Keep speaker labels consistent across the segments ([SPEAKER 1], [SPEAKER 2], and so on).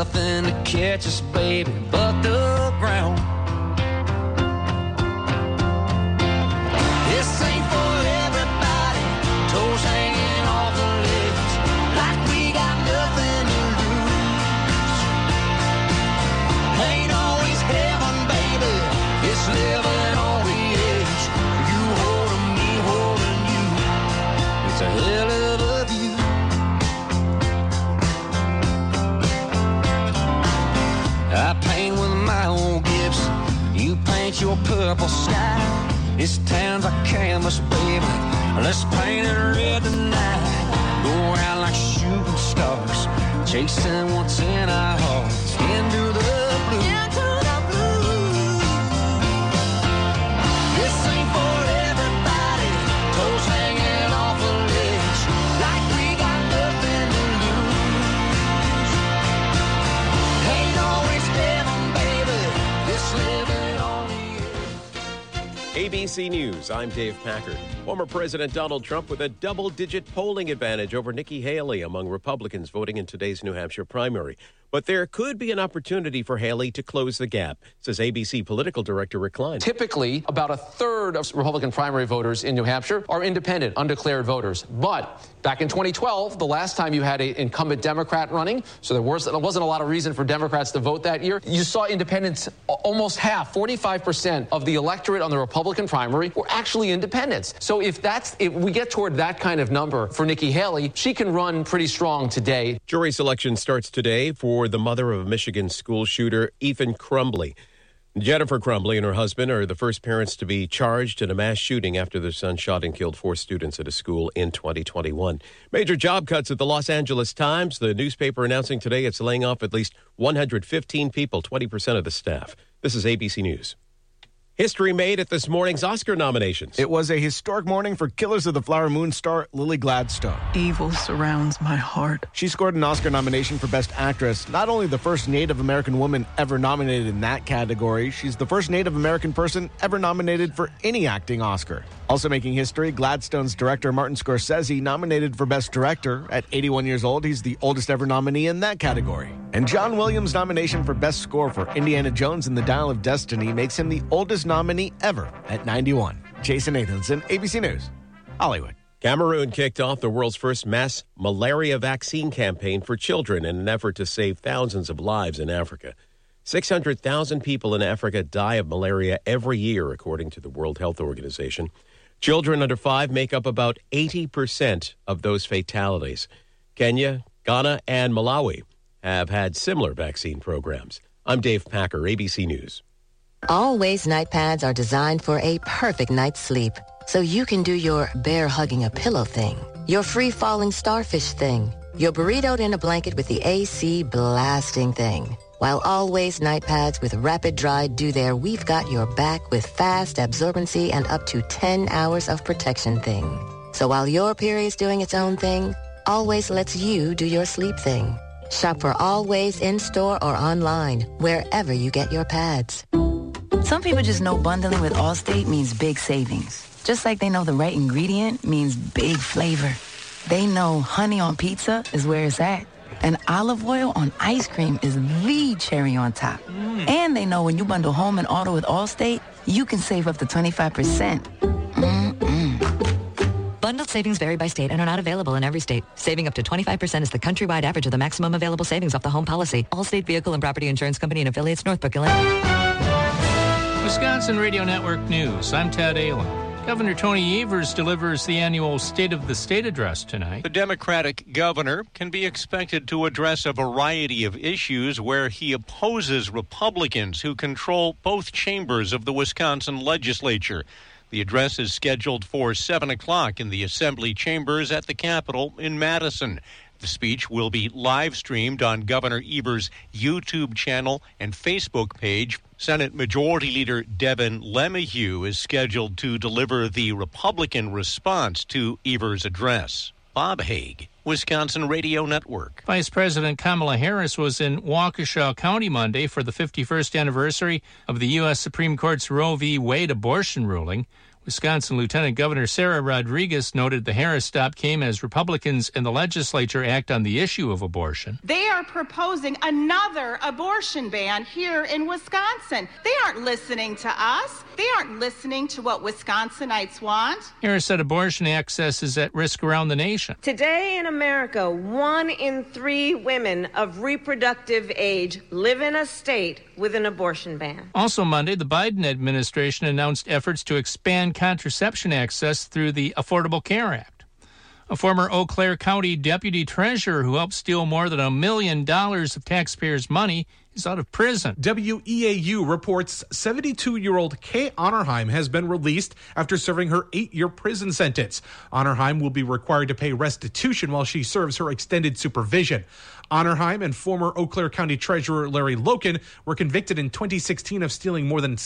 [SPEAKER 1] nothing to catch us, baby, but the ground. This ain't for everybody, toes hanging off the legs, like we got nothing to lose. Ain't always heaven, baby, it's living on the edge. You holding me, holding you, it's a hell of a view. I paint with my own Gibson, you paint your purple sky. This town's a canvas, baby, let's paint it red tonight. Go out like shooting stars, chasing what's in our hearts, into the blue. Into the blue. This ain't for everybody, toes hanging off the ledge, like we got nothing to lose. Ain't always heaven, baby, this living on the edge.
[SPEAKER 2] ABC News, I'm Dave Packard. Former President Donald Trump with a double-digit polling advantage over Nikki Haley among Republicans voting in today's New Hampshire primary. But there could be an opportunity for Haley to close the gap, says ABC political director Rick Klein.
[SPEAKER 3] Typically, about a third of Republican primary voters in New Hampshire are independent, undeclared voters. But back in 2012, the last time you had an incumbent Democrat running, so there wasn't a lot of reason for Democrats to vote that year, you saw independents, almost half, 45% of the electorate on the Republican primary were actually independents. So if we get toward that kind of number for Nikki Haley, she can run pretty strong today.
[SPEAKER 2] Jury selection starts today for the mother of a Michigan school shooter, Ethan Crumbley. Jennifer Crumbley and her husband are the first parents to be charged in a mass shooting after their son shot and killed 4 students at a school in 2021. Major job cuts at the Los Angeles Times. The newspaper announcing today it's laying off at least 115 people, 20% of the staff. This is ABC News. History made at this morning's Oscar nominations.
[SPEAKER 4] It was a historic morning for Killers of the Flower Moon star Lily Gladstone.
[SPEAKER 5] Evil surrounds my heart.
[SPEAKER 4] She scored an Oscar nomination for Best Actress, not only the first Native American woman ever nominated in that category, she's the first Native American person ever nominated for any acting Oscar. Also making history, Gladstone's director Martin Scorsese nominated for Best Director. At 81 years old, he's the oldest ever nominee in that category. And John Williams' nomination for Best Score for Indiana Jones and the Dial of Destiny makes him the oldest nominee ever at 91. Jason Nathanson, ABC News, Hollywood.
[SPEAKER 2] Cameroon kicked off the world's first mass malaria vaccine campaign for children in an effort to save thousands of lives in Africa. 600,000 people in Africa die of malaria every year, according to the World Health Organization. Children under 5 make up about 80% of those fatalities. Kenya, Ghana, and Malawi have had similar vaccine programs. I'm Dave Packer, ABC News.
[SPEAKER 6] Always night pads are designed for a perfect night's sleep. So you can do your bear-hugging a pillow thing, your free-falling starfish thing, your burritoed in a blanket with the AC blasting thing. While Always night pads with rapid dry do their we've got your back with fast absorbency and up to 10 hours of protection thing. So while your period's doing its own thing, Always lets you do your sleep thing. Shop for Always in-store or online, wherever you get your pads.
[SPEAKER 7] Some people just know bundling with Allstate means big savings. Just like they know the right ingredient means big flavor. They know honey on pizza is where it's at. And olive oil on ice cream is the cherry on top. And they know when you bundle home and auto with Allstate, you can save up to 25%.
[SPEAKER 8] Bundled savings vary by state and are not available in every state. Saving up to 25% is the countrywide average of the maximum available savings off the home policy. Allstate Vehicle and Property Insurance Company and affiliates, Northbrook, Illinois.
[SPEAKER 9] Wisconsin Radio Network News. I'm Ted Allen. Governor Tony Evers delivers the annual State of the State address tonight.
[SPEAKER 10] The Democratic governor can be expected to address a variety of issues where he opposes Republicans who control both chambers of the Wisconsin legislature. The address is scheduled for 7 o'clock in the Assembly chambers at the Capitol in Madison. The speech will be live streamed on Governor Evers' YouTube channel and Facebook page. Senate Majority Leader Devin LeMahieu is scheduled to deliver the Republican response to Evers' address. Bob Haig, Wisconsin Radio Network.
[SPEAKER 9] Vice President Kamala Harris was in Waukesha County Monday for the 51st anniversary of the U.S. Supreme Court's Roe v. Wade abortion ruling. Wisconsin Lieutenant Governor Sarah Rodriguez noted the Harris stop came as Republicans in the legislature act on the issue of abortion.
[SPEAKER 11] They are proposing another abortion ban here in Wisconsin. They aren't listening to us. They aren't listening to what Wisconsinites want.
[SPEAKER 9] Harris said abortion access is at risk around the nation.
[SPEAKER 12] Today in America, 1 in 3 women of reproductive age live in a state with an abortion ban.
[SPEAKER 9] Also Monday, the Biden administration announced efforts to expand contraception access through the Affordable Care Act. A former Eau Claire County deputy treasurer who helped steal more than $1 million of taxpayers' money is out of prison.
[SPEAKER 13] WEAU reports 72-year-old Kay Onnerheim has been released after serving her 8-year prison sentence. Onnerheim will be required to pay restitution while she serves her extended supervision. Onnerheim and former Eau Claire County Treasurer Larry Loken were convicted in 2016 of stealing more than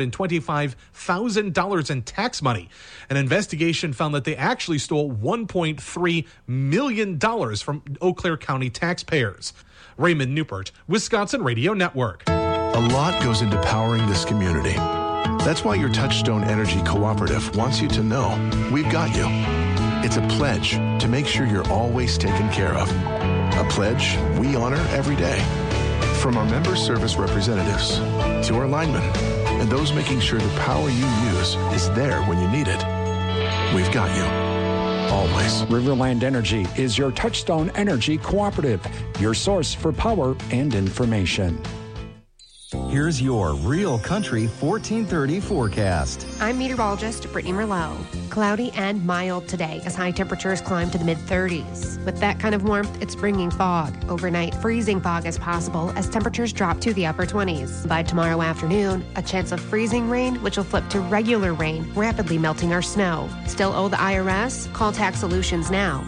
[SPEAKER 13] $625,000 in tax money. An investigation found that they actually stole $1.3 million from Eau Claire County taxpayers. Raymond Newport, Wisconsin Radio Network.
[SPEAKER 14] A lot goes into powering this community. That's why your Touchstone Energy Cooperative wants you to know we've got you. It's a pledge to make sure you're always taken care of. A pledge we honor every day. From our member service representatives to our linemen and those making sure the power you use is there when you need it. We've got you. Always.
[SPEAKER 15] Riverland Energy is your Touchstone Energy Cooperative, your source for power and information.
[SPEAKER 16] Here's your Real Country 1430 forecast.
[SPEAKER 17] I'm meteorologist Brittany Merlot. Cloudy and mild today as high temperatures climb to the mid-30s. With that kind of warmth, it's bringing fog. Overnight, freezing fog is possible as temperatures drop to the upper 20s. By tomorrow afternoon, a chance of freezing rain, which will flip to regular rain, rapidly melting our snow. Still owe the IRS? Call Tax Solutions now.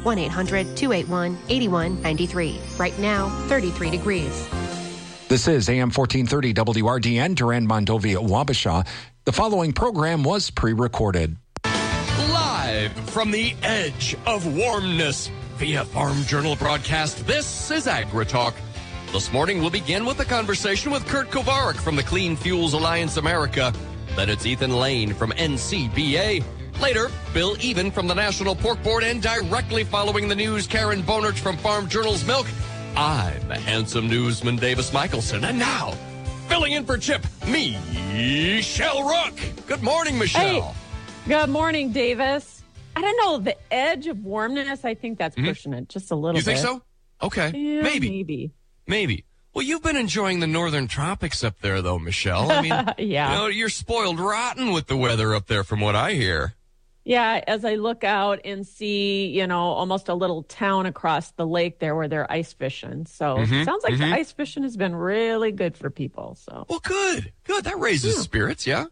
[SPEAKER 17] 1-800-281-8193. Right now, 33 degrees.
[SPEAKER 15] This is AM 1430 WRDN, Durand, Mondovi at Wabasha. The following program was pre-recorded.
[SPEAKER 18] Live from the edge of warmness via Farm Journal broadcast, this is AgriTalk. This morning we'll begin with a conversation with Kurt Kovarik from the Clean Fuels Alliance America. Then it's Ethan Lane from NCBA. Later, Bill Even from the National Pork Board, and directly following the news, Karen Bonert from Farm Journal's Milk. I'm the handsome newsman Davis Michelson, and now, filling in for Chip, Michelle Rook. Good morning, Michelle.
[SPEAKER 19] Hey, good morning, Davis. I don't know, the edge of warmness, I think that's pushing it just a little bit.
[SPEAKER 18] You think so? Okay,
[SPEAKER 19] yeah,
[SPEAKER 18] maybe. Well, you've been enjoying the northern tropics up there, though, Michelle. I mean,
[SPEAKER 19] yeah.
[SPEAKER 18] You're spoiled rotten with the weather up there, from what I hear.
[SPEAKER 19] Yeah, as I look out and see, almost a little town across the lake there where they're ice fishing. So it sounds like the ice fishing has been really good for people. So
[SPEAKER 18] well, good. That raises spirits, yeah?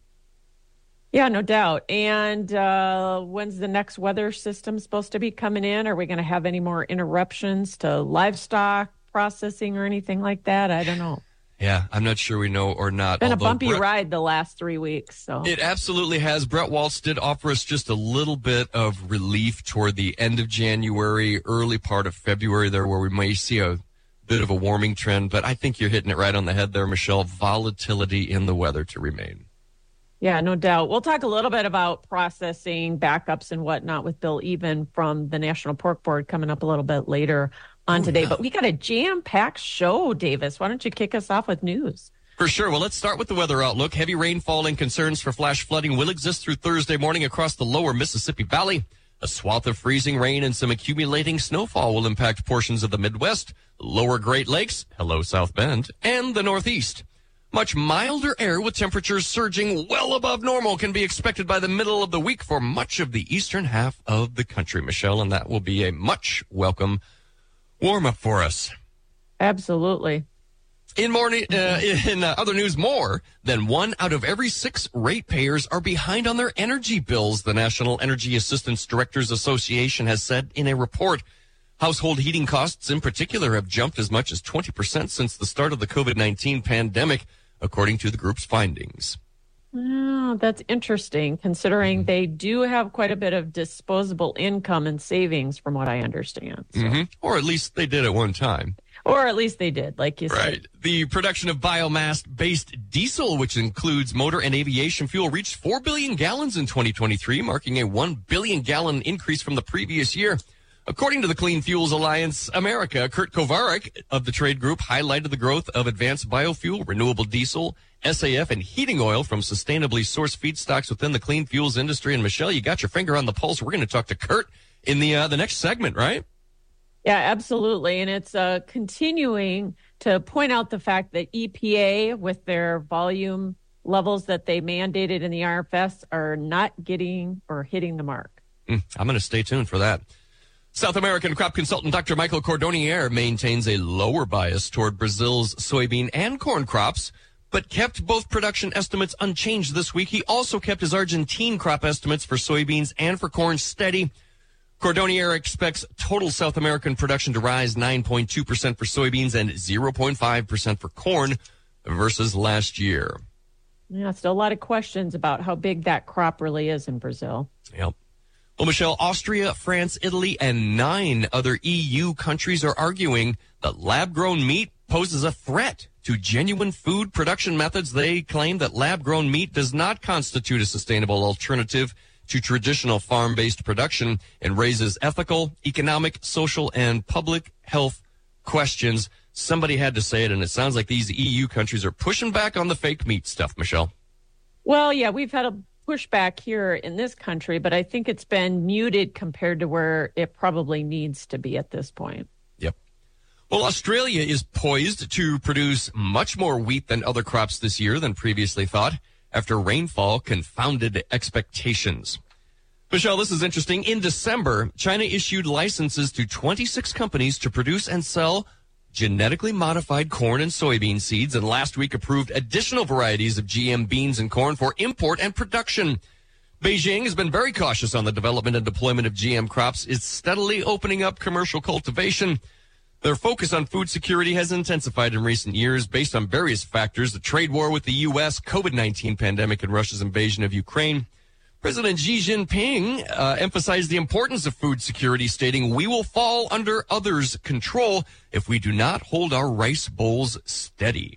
[SPEAKER 19] Yeah, no doubt. And when's the next weather system supposed to be coming in? Are we going to have any more interruptions to livestock processing or anything like that? I don't know.
[SPEAKER 18] Yeah, I'm not sure we know or not.
[SPEAKER 19] It's been a bumpy ride the last 3 weeks. So
[SPEAKER 18] it absolutely has. Brett Waltz did offer us just a little bit of relief toward the end of January, early part of February there, where we may see a bit of a warming trend. But I think you're hitting it right on the head there, Michelle. Volatility in the weather to remain.
[SPEAKER 19] Yeah, no doubt. We'll talk a little bit about processing, backups, and whatnot with Bill Even from the National Pork Board coming up a little bit later on today. But we got a jam-packed show, Davis. Why don't you kick us off with news?
[SPEAKER 18] For sure. Well, let's start with the weather outlook. Heavy rainfall and concerns for flash flooding will exist through Thursday morning across the lower Mississippi Valley. A swath of freezing rain and some accumulating snowfall will impact portions of the Midwest, lower Great Lakes, hello South Bend, and the Northeast. Much milder air with temperatures surging well above normal can be expected by the middle of the week for much of the eastern half of the country, Michelle, and that will be a much welcome warm-up for us.
[SPEAKER 19] Absolutely.
[SPEAKER 18] In other news, more than 1 out of every 6 ratepayers are behind on their energy bills, the National Energy Assistance Directors Association has said in a report. Household heating costs in particular have jumped as much as 20% since the start of the COVID-19 pandemic, according to the group's findings.
[SPEAKER 19] Oh, that's interesting, considering they do have quite a bit of disposable income and savings, from what I understand. So.
[SPEAKER 18] Or at least they did at one time.
[SPEAKER 19] Or at least they did, like you said.
[SPEAKER 18] Right. The production of biomass-based diesel, which includes motor and aviation fuel, reached 4 billion gallons in 2023, marking a 1 billion gallon increase from the previous year. According to the Clean Fuels Alliance America, Kurt Kovarik of the trade group highlighted the growth of advanced biofuel, renewable diesel, SAF, and heating oil from sustainably sourced feedstocks within the clean fuels industry. And Michelle, you got your finger on the pulse. We're going to talk to Kurt in the next segment, right?
[SPEAKER 19] Yeah, absolutely. And it's continuing to point out the fact that EPA, with their volume levels that they mandated in the RFS, are not getting or hitting the mark.
[SPEAKER 18] I'm going to stay tuned for that. South American crop consultant Dr. Michael Cordonnier maintains a lower bias toward Brazil's soybean and corn crops, but kept both production estimates unchanged this week. He also kept his Argentine crop estimates for soybeans and for corn steady. Cordonnier expects total South American production to rise 9.2% for soybeans and 0.5% for corn versus last year.
[SPEAKER 19] Yeah, still a lot of questions about how big that crop really is in Brazil.
[SPEAKER 18] Yep. Well, Michelle, Austria, France, Italy, and 9 other EU countries are arguing that lab-grown meat poses a threat to genuine food production methods. They claim that lab-grown meat does not constitute a sustainable alternative to traditional farm-based production and raises ethical, economic, social, and public health questions. Somebody had to say it, and it sounds like these EU countries are pushing back on the fake meat stuff, Michelle.
[SPEAKER 19] Well, yeah, we've had a pushback here in this country, but I think it's been muted compared to where it probably needs to be at this point.
[SPEAKER 18] Yep. Well, Australia is poised to produce much more wheat than other crops this year than previously thought, after rainfall confounded expectations. Michelle, this is interesting. In December, China issued licenses to 26 companies to produce and sell genetically modified corn and soybean seeds, and last week approved additional varieties of GM beans and corn for import and production. Beijing has been very cautious on the development and deployment of GM crops. It's steadily opening up commercial cultivation. Their focus on food security has intensified in recent years based on various factors: the trade war with the U.S., COVID-19 pandemic, and Russia's invasion of Ukraine. President Xi Jinping emphasized the importance of food security, stating, "We will fall under others' control if we do not hold our rice bowls steady."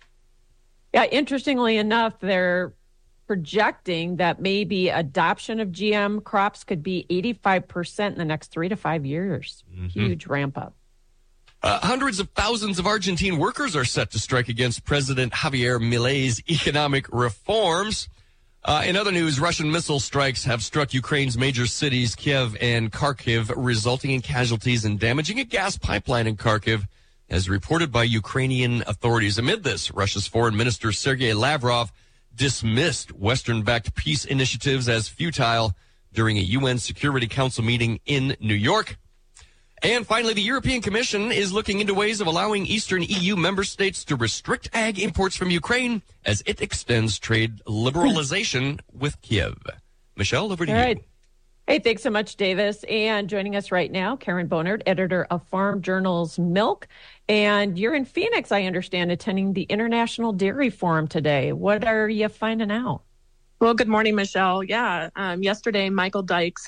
[SPEAKER 19] Yeah, interestingly enough, they're projecting that maybe adoption of GM crops could be 85% in the next 3 to 5 years. Huge ramp up.
[SPEAKER 18] Hundreds of thousands of Argentine workers are set to strike against President Javier Milei's economic reforms. In other news, Russian missile strikes have struck Ukraine's major cities, Kiev and Kharkiv, resulting in casualties and damaging a gas pipeline in Kharkiv, as reported by Ukrainian authorities. Amid this, Russia's Foreign Minister Sergei Lavrov dismissed Western-backed peace initiatives as futile during a UN Security Council meeting in New York. And finally, the European Commission is looking into ways of allowing Eastern EU member states to restrict ag imports from Ukraine as it extends trade liberalization with Kiev. Michelle, over to you.
[SPEAKER 19] Right. Hey, thanks so much, Davis. And joining us right now, Karen Bonert, editor of Farm Journal's Milk. And you're in Phoenix, I understand, attending the International Dairy Forum today. What are you finding out?
[SPEAKER 20] Well, good morning, Michelle. Yeah, yesterday, Michael Dykes,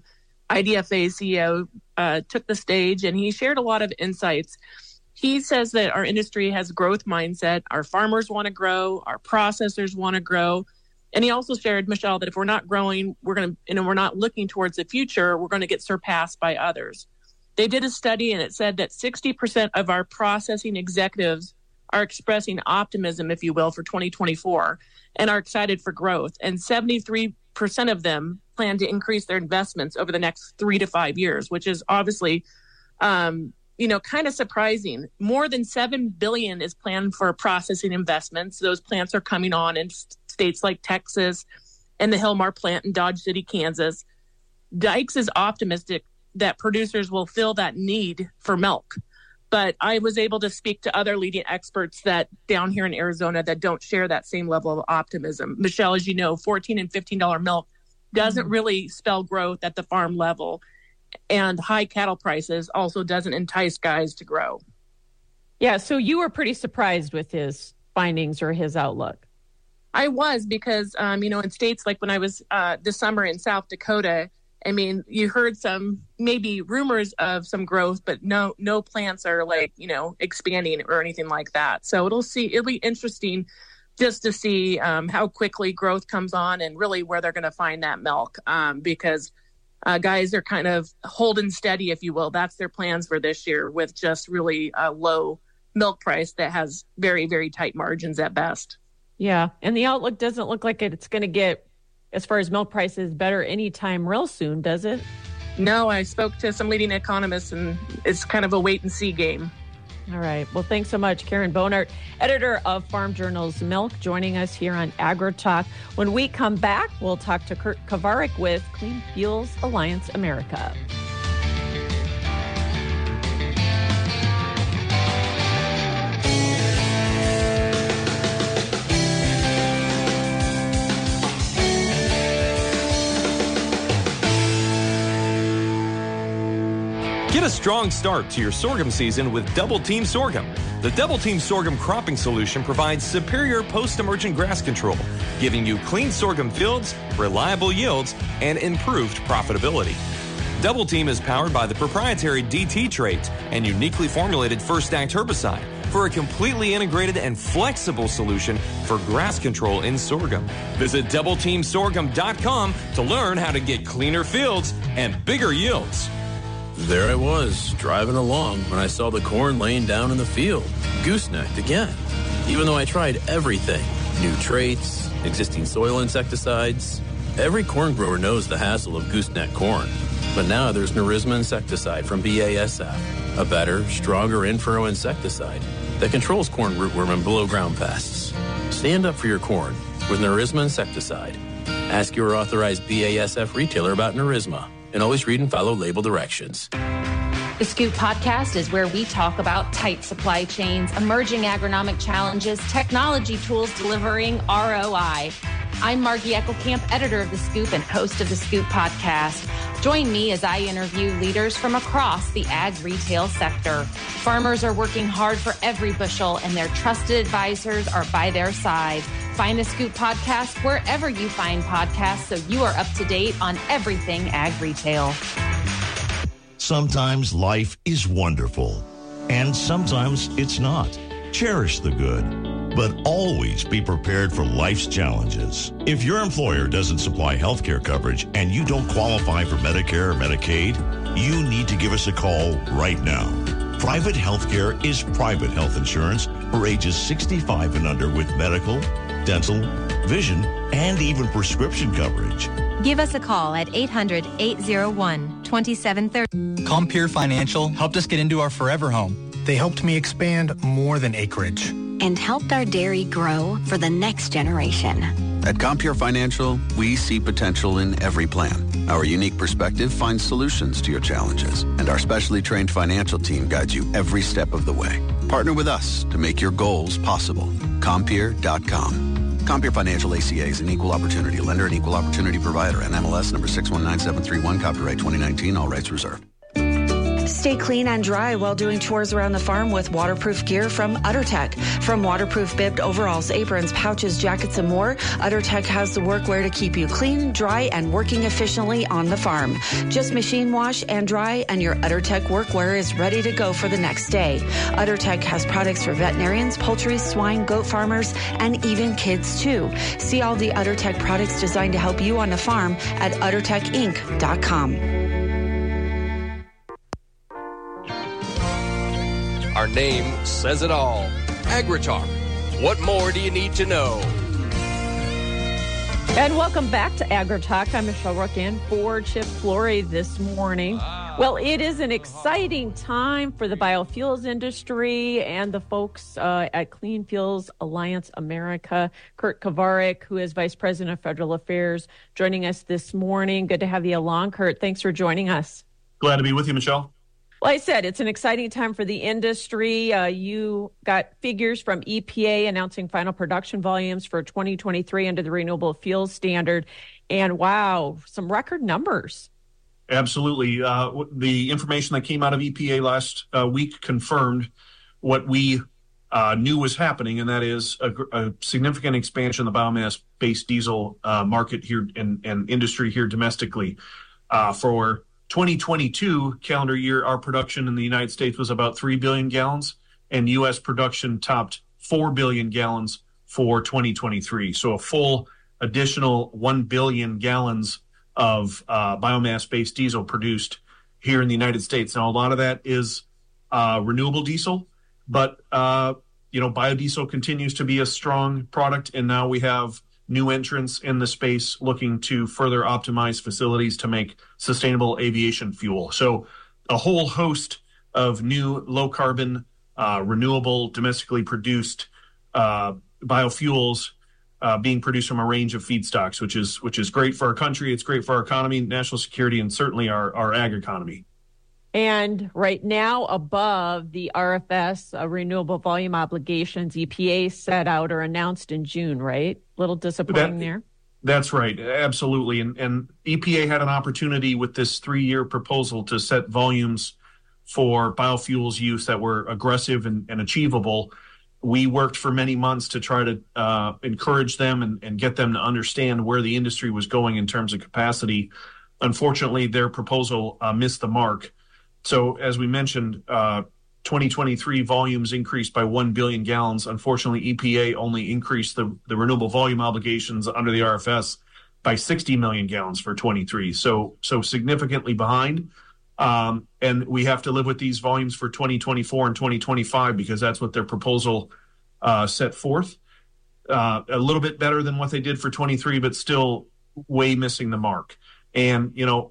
[SPEAKER 20] IDFA CEO, took the stage, and he shared a lot of insights. He says that our industry has a growth mindset. Our farmers want to grow. Our processors want to grow. And he also shared, Michelle, that if we're not growing, we're not looking towards the future, we're going to get surpassed by others. They did a study, and it said that 60% of our processing executives are expressing optimism, if you will, for 2024 and are excited for growth. And 73% of them plan to increase their investments over the next 3 to 5 years, which is obviously, kind of surprising. More than $7 billion is planned for processing investments. Those plants are coming on in states like Texas and the Hillmar plant in Dodge City, Kansas. Dykes is optimistic that producers will fill that need for milk. But I was able to speak to other leading experts that down here in Arizona that don't share that same level of optimism. Michelle, as you know, $14 and $15 milk doesn't really spell growth at the farm level. And high cattle prices also doesn't entice guys to grow.
[SPEAKER 19] Yeah, so you were pretty surprised with his findings or his outlook.
[SPEAKER 20] I was, because, in states like when I was this summer in South Dakota I mean, you heard some maybe rumors of some growth, but no plants are expanding or anything like that. So it'll be interesting just to see how quickly growth comes on and really where they're going to find that milk, because guys are kind of holding steady, if you will. That's their plans for this year, with just really a low milk price that has very, very tight margins at best.
[SPEAKER 19] Yeah, and the outlook doesn't look like it's going to get, as far as milk prices, better anytime real soon, does it?
[SPEAKER 20] No, I spoke to some leading economists, and it's kind of a wait-and-see game.
[SPEAKER 19] All right. Well, thanks so much, Karen Bonert, editor of Farm Journal's Milk, joining us here on AgriTalk. When we come back, we'll talk to Kurt Kovarik with Clean Fuels Alliance America.
[SPEAKER 21] Get a strong start to your sorghum season with Double Team Sorghum. The Double Team Sorghum cropping solution provides superior post-emergent grass control, giving you clean sorghum fields, reliable yields, and improved profitability. Double Team is powered by the proprietary DT trait and uniquely formulated First Act herbicide for a completely integrated and flexible solution for grass control in sorghum. Visit DoubleTeamSorghum.com to learn how to get cleaner fields and bigger yields.
[SPEAKER 22] There I was, driving along when I saw the corn laying down in the field, goosenecked again. Even though I tried everything, new traits, existing soil insecticides, every corn grower knows the hassle of gooseneck corn. But now there's Nerisma insecticide from BASF, a better, stronger in-furrow insecticide that controls corn rootworm and below-ground pests. Stand up for your corn with Nerisma insecticide. Ask your authorized BASF retailer about Nerisma. And always read and follow label directions.
[SPEAKER 23] The Scoop Podcast is where we talk about tight supply chains, emerging agronomic challenges, technology tools delivering ROI. I'm Margie Eckelkamp, editor of The Scoop and host of The Scoop Podcast. Join me as I interview leaders from across the ag retail sector. Farmers are working hard for every bushel, and their trusted advisors are by their side. Find The Scoop Podcast wherever you find podcasts so you are up to date on everything ag retail.
[SPEAKER 24] Sometimes life is wonderful, and sometimes it's not. Cherish the good, but always be prepared for life's challenges. If your employer doesn't supply health care coverage and you don't qualify for Medicare or Medicaid, you need to give us a call right now. Private health care is private health insurance for ages 65 and under with medical, dental, vision, and even prescription coverage.
[SPEAKER 25] Give us a call at 800-801-2730.
[SPEAKER 26] Compeer Financial helped us get into our forever home. They helped me expand more than acreage.
[SPEAKER 27] And helped our dairy grow for the next generation.
[SPEAKER 28] At Compeer Financial, we see potential in every plan. Our unique perspective finds solutions to your challenges, and our specially trained financial team guides you every step of the way. Partner with us to make your goals possible. Compeer.com. Compeer Financial ACA is an equal opportunity lender and equal opportunity provider. NMLS number 619731, copyright 2019, all rights reserved.
[SPEAKER 29] Stay clean and dry while doing chores around the farm with waterproof gear from UtterTech. From waterproof bibbed overalls, aprons, pouches, jackets, and more, UtterTech has the workwear to keep you clean, dry, and working efficiently on the farm. Just machine wash and dry, and your UtterTech workwear is ready to go for the next day. UtterTech has products for veterinarians, poultry, swine, goat farmers, and even kids, too. See all the UtterTech products designed to help you on the farm at UtterTechInc.com.
[SPEAKER 18] Our name says it all. AgriTalk. What more do you need to know?
[SPEAKER 19] And welcome back to AgriTalk. I'm Michelle Rook in for Chip Flory this morning. Well, it is an exciting time for the biofuels industry and the folks at Clean Fuels Alliance America. Kurt Kovarik, who is Vice President of Federal Affairs, joining us this morning. Good to have you along, Kurt. Thanks for joining us.
[SPEAKER 30] Glad to be with you, Michelle.
[SPEAKER 19] Well, I said it's an exciting time for the industry. You got figures from EPA announcing final production volumes for 2023 under the Renewable Fuels Standard. And wow, some record numbers.
[SPEAKER 30] Absolutely. The information that came out of EPA last week confirmed what we knew was happening, and that is a significant expansion of the biomass-based diesel market here and industry here domestically. For 2022 calendar year, our production in the United States was about 3 billion gallons, and U.S. production topped 4 billion gallons for 2023. So a full additional 1 billion gallons of biomass-based diesel produced here in the United States. Now, a lot of that is renewable diesel, but biodiesel continues to be a strong product, and now we have new entrants in the space looking to further optimize facilities to make sustainable aviation fuel. So a whole host of new low-carbon, renewable, domestically produced biofuels being produced from a range of feedstocks, which is great for our country. It's great for our economy, national security, and certainly our ag economy.
[SPEAKER 19] And right now, above the RFS renewable volume obligations EPA set out or announced in June, right? Little disappointing there.
[SPEAKER 30] That's right. Absolutely. And EPA had an opportunity with this 3-year proposal to set volumes for biofuels use that were aggressive and achievable. We worked for many months to try to encourage them and get them to understand where the industry was going in terms of capacity. Unfortunately, their proposal missed the mark. So as we mentioned, 2023 volumes increased by 1 billion gallons. Unfortunately, EPA only increased the renewable volume obligations under the RFS by 60 million gallons for 23. So significantly behind. And we have to live with these volumes for 2024 and 2025 because that's what their proposal set forth. A little bit better than what they did for 23, but still way missing the mark. And,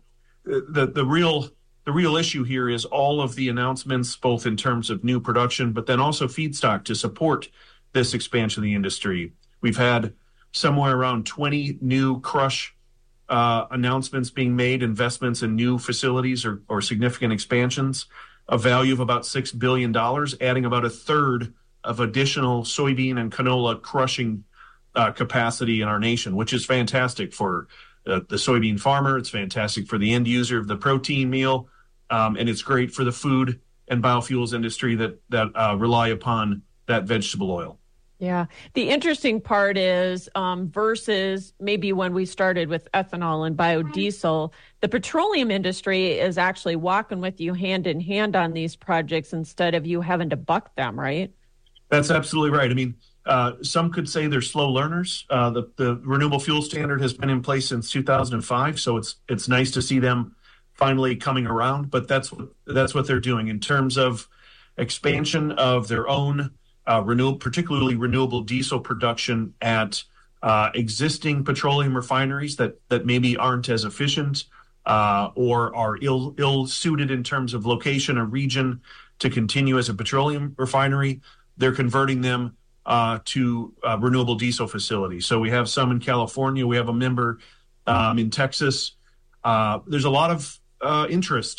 [SPEAKER 30] the real issue here is all of the announcements, both in terms of new production, but then also feedstock to support this expansion of the industry. We've had somewhere around 20 new crush announcements being made, investments in new facilities or significant expansions, a value of about $6 billion, adding about a third of additional soybean and canola crushing capacity in our nation, which is fantastic for the soybean farmer. It's fantastic for the end user of the protein meal. And it's great for the food and biofuels industry that rely upon that vegetable oil.
[SPEAKER 19] Yeah. The interesting part is versus maybe when we started with ethanol and biodiesel, the petroleum industry is actually walking with you hand in hand on these projects instead of you having to buck them, right?
[SPEAKER 30] That's absolutely right. I mean, some could say they're slow learners. The renewable fuel standard has been in place since 2005, so it's nice to see them finally coming around. But that's what they're doing in terms of expansion of their own particularly renewable diesel production at existing petroleum refineries that maybe aren't as efficient or are ill suited in terms of location or region to continue as a petroleum refinery. They're converting them to renewable diesel facilities. So we have some in California. We have a member in Texas. There's a lot of interest,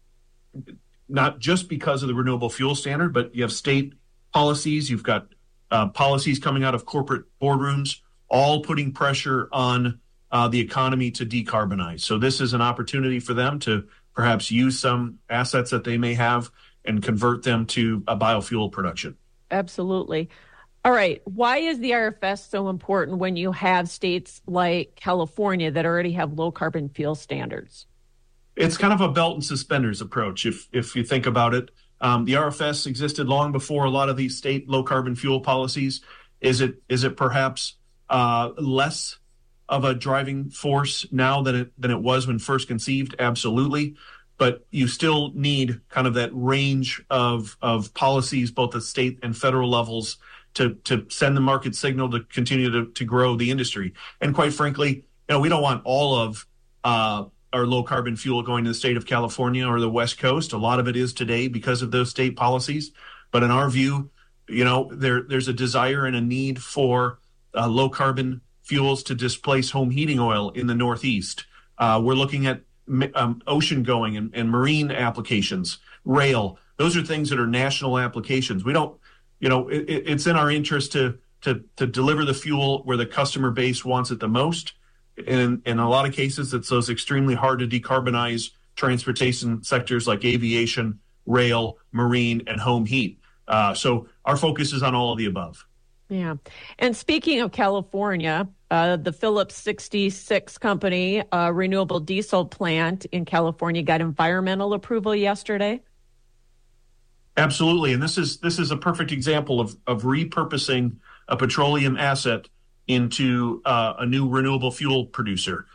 [SPEAKER 30] not just because of the renewable fuel standard, but you have state policies. You've got policies coming out of corporate boardrooms, all putting pressure on the economy to decarbonize. So this is an opportunity for them to perhaps use some assets that they may have and convert them to a biofuel production.
[SPEAKER 19] Absolutely. All right. Why is the RFS so important when you have states like California that already have low carbon fuel standards?
[SPEAKER 30] It's kind of a belt and suspenders approach, if you think about it. The RFS existed long before a lot of these state low carbon fuel policies. Is it perhaps less of a driving force now than it was when first conceived? Absolutely. But you still need kind of that range of policies, both at state and federal levels, to send the market signal to continue to grow the industry. And quite frankly, we don't want all of our low carbon fuel going to the state of California or the West Coast. A lot of it is today because of those state policies. But in our view, there's a desire and a need for low carbon fuels to displace home heating oil in the Northeast. We're looking at ocean going and marine applications, rail. Those are things that are national applications. We don't, it's in our interest to deliver the fuel where the customer base wants it the most. And in a lot of cases, it's those extremely hard to decarbonize transportation sectors like aviation, rail, marine, and home heat. So our focus is on all of the above.
[SPEAKER 19] Yeah. And speaking of California, The Phillips 66 company, renewable diesel plant in California, got environmental approval yesterday.
[SPEAKER 30] Absolutely, and this is a perfect example of repurposing a petroleum asset into a new renewable fuel producer.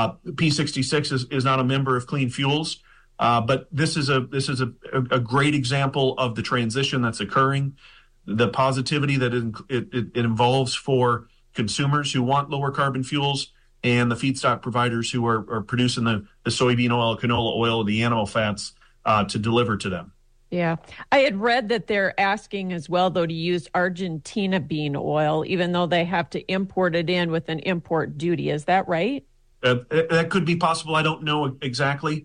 [SPEAKER 30] P66 is not a member of Clean Fuels, but this is a great example of the transition that's occurring, the positivity that it involves for consumers who want lower carbon fuels and the feedstock providers who are producing the soybean oil, canola oil, the animal fats to deliver to them.
[SPEAKER 19] Yeah. I had read that they're asking as well, though, to use Argentina bean oil, even though they have to import it in with an import duty. Is that right?
[SPEAKER 30] That could be possible. I don't know exactly.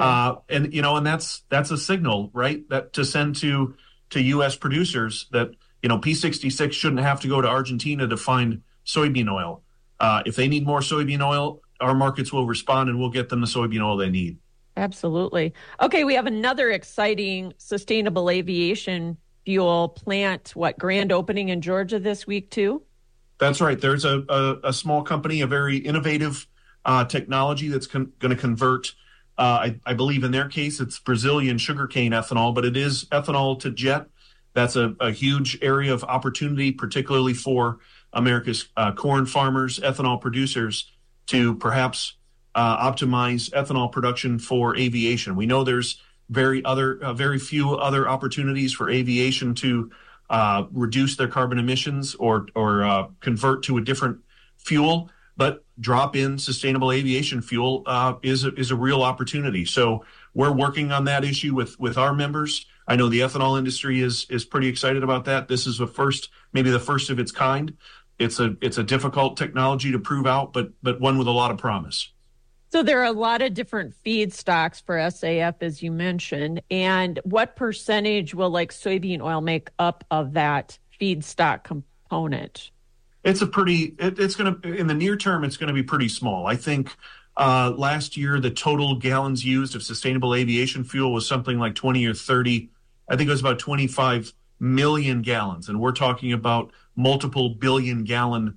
[SPEAKER 30] And that's a signal, right? That to send to U.S. producers that, P66 shouldn't have to go to Argentina to find soybean oil. If they need more soybean oil, our markets will respond and we'll get them the soybean oil they need.
[SPEAKER 19] Absolutely. Okay, we have another exciting sustainable aviation fuel plant, grand opening in Georgia this week too?
[SPEAKER 30] That's right. There's a small company, a very innovative technology that's going to convert, I believe in their case, it's Brazilian sugarcane ethanol, but it is ethanol to jet. That's a huge area of opportunity, particularly for America's corn farmers, ethanol producers, to perhaps optimize ethanol production for aviation. We know there's very few other opportunities for aviation to reduce their carbon emissions or convert to a different fuel, but drop-in sustainable aviation fuel is a real opportunity. So we're working on that issue with our members. I know the ethanol industry is pretty excited about that. This is maybe the first of its kind. It's a difficult technology to prove out, but one with a lot of promise.
[SPEAKER 19] So there are a lot of different feedstocks for SAF, as you mentioned. And what percentage will soybean oil make up of that feedstock component?
[SPEAKER 30] It's going to, in the near term, it's going to be pretty small. I think last year, the total gallons used of sustainable aviation fuel was something like 20 or 30. I think it was about 25 million gallons. And we're talking about multiple billion gallon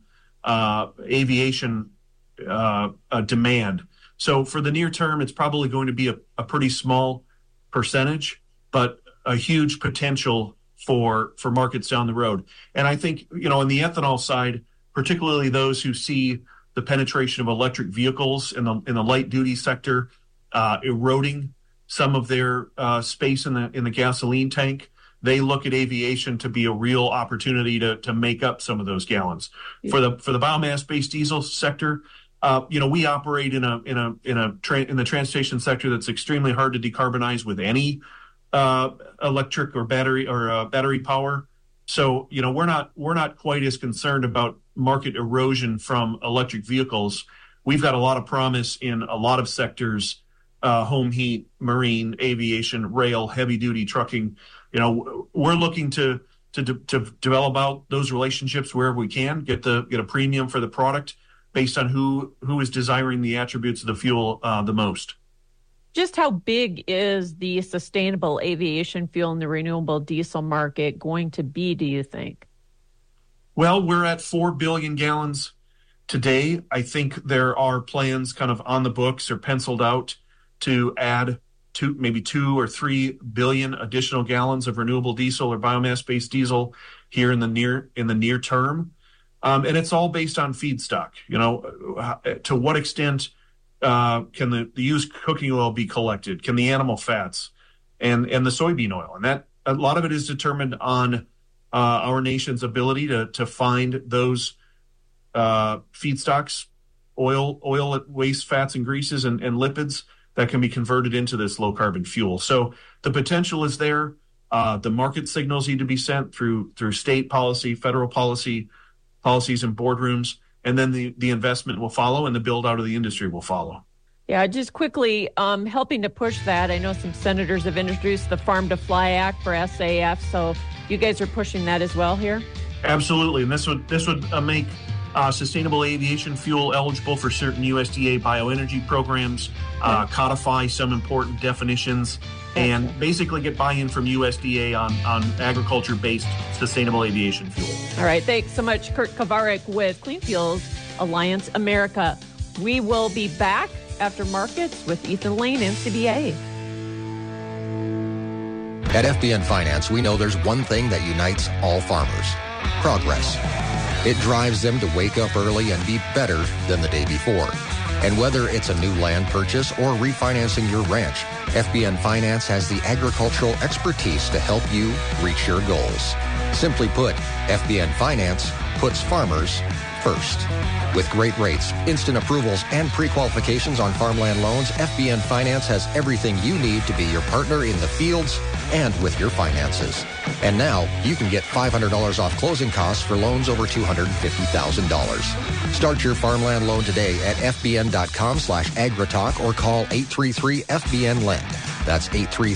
[SPEAKER 30] aviation demand. So for the near term, it's probably going to be a pretty small percentage, but a huge potential for markets down the road. And I think, in the ethanol side, particularly those who see the penetration of electric vehicles in the light duty sector eroding some of their space in the gasoline tank, they look at aviation to be a real opportunity to make up some of those gallons. Yeah. For the biomass-based diesel sector, we operate in the transportation sector that's extremely hard to decarbonize with any electric or battery power. So we're not quite as concerned about market erosion from electric vehicles. We've got a lot of promise in a lot of sectors: home heat, marine, aviation, rail, heavy duty trucking. We're looking to develop out those relationships wherever we can, get a premium for the product based on who is desiring the attributes of the fuel the most.
[SPEAKER 19] Just how big is the sustainable aviation fuel and the renewable diesel market going to be, do you think?
[SPEAKER 30] Well, we're at 4 billion gallons today. I think there are plans kind of on the books or penciled out to add maybe 2 or 3 billion additional gallons of renewable diesel or biomass-based diesel here in the near term. And it's all based on feedstock. To what extent can the used cooking oil be collected? Can the animal fats and the soybean oil? And that a lot of it is determined on our nation's ability to find those feedstocks, oil, waste, fats, and greases and lipids that can be converted into this low carbon fuel. So the potential is there. The market signals need to be sent through state policy, federal policies and boardrooms, and then the investment will follow and the build out of the industry will follow.
[SPEAKER 19] Yeah, just quickly, helping to push that. I know some senators have introduced the Farm to Fly Act for SAF, so you guys are pushing that as well here?
[SPEAKER 30] Absolutely, and this would make sustainable aviation fuel eligible for certain USDA bioenergy programs, codify some important definitions, and basically get buy-in from USDA on agriculture-based sustainable aviation fuel.
[SPEAKER 19] All right, thanks so much, Kurt Kovarik with Clean Fuels Alliance America. We will be back after markets with Ethan Lane, NCBA.
[SPEAKER 1] At FBN Finance, we know there's one thing that unites all farmers: progress. It drives them to wake up early and be better than the day before. And whether it's a new land purchase or refinancing your ranch, FBN Finance has the agricultural expertise to help you reach your goals. Simply put, FBN Finance puts farmers first. With great rates, instant approvals, and pre-qualifications on farmland loans, FBN Finance has everything you need to be your partner in the fields and with your finances. And now, you can get $500 off closing costs for loans over $250,000. Start your farmland loan today at fbn.com/agritalk or call 833-FBN-LEND. That's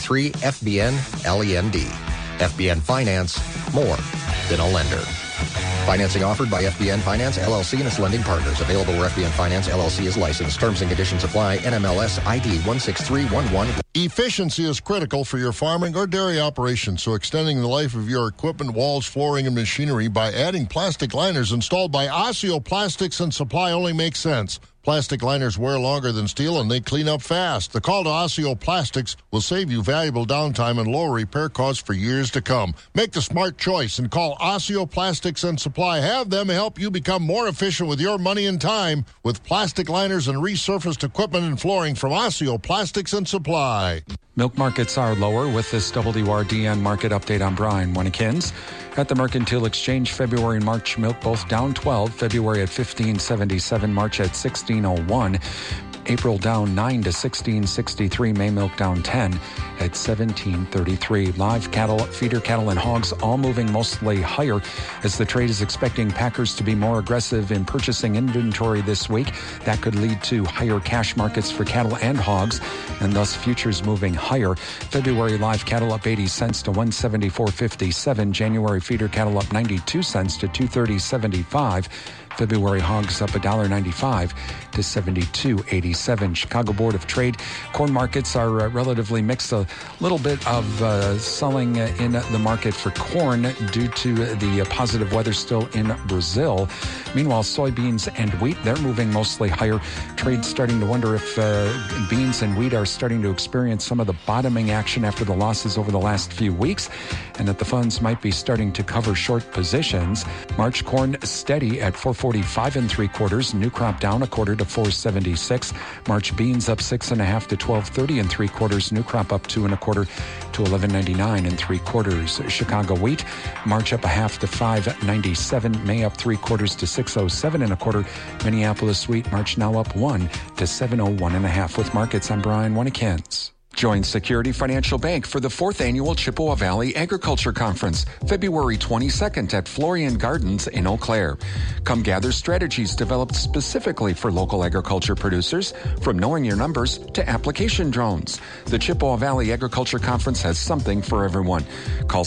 [SPEAKER 1] 833-FBN-LEND. FBN Finance, more than a lender. Financing offered by FBN Finance, LLC and its lending partners. Available where FBN Finance, LLC is licensed. Terms and conditions apply. NMLS ID 16311.
[SPEAKER 2] Efficiency is critical for your farming or dairy operation, so extending the life of your equipment, walls, flooring, and machinery by adding plastic liners installed by Osseo Plastics and Supply only makes sense. Plastic liners wear longer than steel, and they clean up fast. The call to Osseo Plastics will save you valuable downtime and lower repair costs for years to come. Make the smart choice and call Osseo Plastics and Supply. Have them help you become more efficient with your money and time with plastic liners and resurfaced equipment and flooring from Osseo Plastics and Supply.
[SPEAKER 15] Milk markets are lower with this WRDN market update. I'm Brian Winnekins. At the Mercantile Exchange, February and March milk both down 12. February at 15.77, March at 16.01. April down 9 to 16.63. May milk down 10 at 17.33. Live cattle, feeder cattle, and hogs all moving mostly higher as the trade is expecting packers to be more aggressive in purchasing inventory this week. That could lead to higher cash markets for cattle and hogs, and thus futures moving higher. February live cattle up 80 cents to 174.57. January feeder cattle up 92 cents to 230.75. February hogs up $1.95 to $72.87. Chicago Board of Trade corn markets are relatively mixed. A little bit of selling in the market for corn due to the positive weather still in Brazil. Meanwhile, soybeans and wheat, they're moving mostly higher. Trade starting to wonder if beans and wheat are starting to experience some of the bottoming action after the losses over the last few weeks, and that the funds might be starting to cover short positions. March corn steady at 4.45 3/4. New crop down 1/4 to 4.76. March beans up 6.5 to 12.30 3/4. New crop up 2 1/4 to 11.99 3/4. Chicago wheat, March up 1/2 to 5.97. May up 3/4 to 6.07 1/4. Minneapolis wheat, March now up 1 to 7.01 1/2. With markets, I'm Brian Winnekins. Join Security Financial Bank for the 4th Annual Chippewa Valley Agriculture Conference, February 22nd at Florian Gardens in Eau Claire. Come gather strategies developed specifically for local agriculture producers, from knowing your numbers to application drones. The Chippewa Valley Agriculture Conference has something for everyone. Call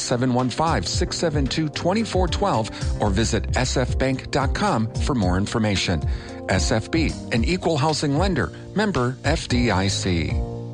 [SPEAKER 15] 715-672-2412 or visit sfbank.com for more information. SFB, an equal housing lender, member FDIC.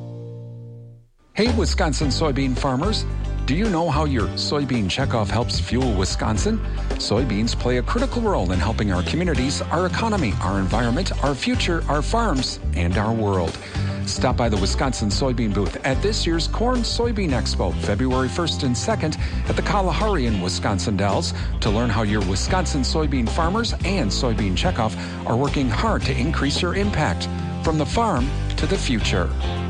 [SPEAKER 15] Hey, Wisconsin soybean farmers. Do you know how your soybean checkoff helps fuel Wisconsin? Soybeans play a critical role in helping our communities, our economy, our environment, our future, our farms, and our world. Stop by the Wisconsin Soybean booth at this year's Corn Soybean Expo, February 1st and 2nd at the Kalahari in Wisconsin Dells, to learn how your Wisconsin soybean farmers and soybean checkoff are working hard to increase your impact from the farm to the future.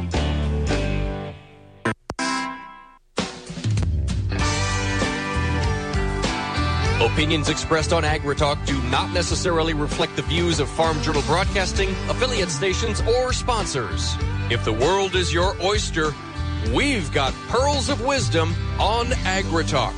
[SPEAKER 18] Opinions expressed on AgriTalk do not necessarily reflect the views of Farm Journal Broadcasting, affiliate stations, or sponsors. If the world is your oyster, we've got pearls of wisdom on AgriTalk.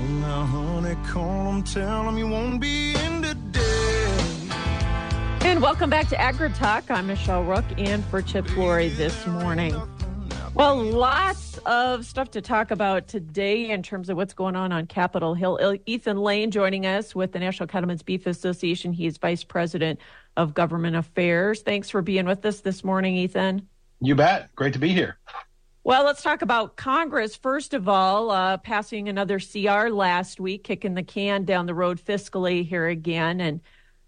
[SPEAKER 19] And welcome back to AgriTalk. I'm Michelle Rook in for Chip Flory this morning. Well, lots of stuff to talk about today in terms of what's going on Capitol Hill. Ethan Lane joining us with the National Cattlemen's Beef Association. He is Vice President of Government Affairs. Thanks for being with us this morning, Ethan.
[SPEAKER 3] You bet. Great to be here.
[SPEAKER 19] Well, let's talk about Congress. First of all, passing another CR last week, kicking the can down the road fiscally here again. And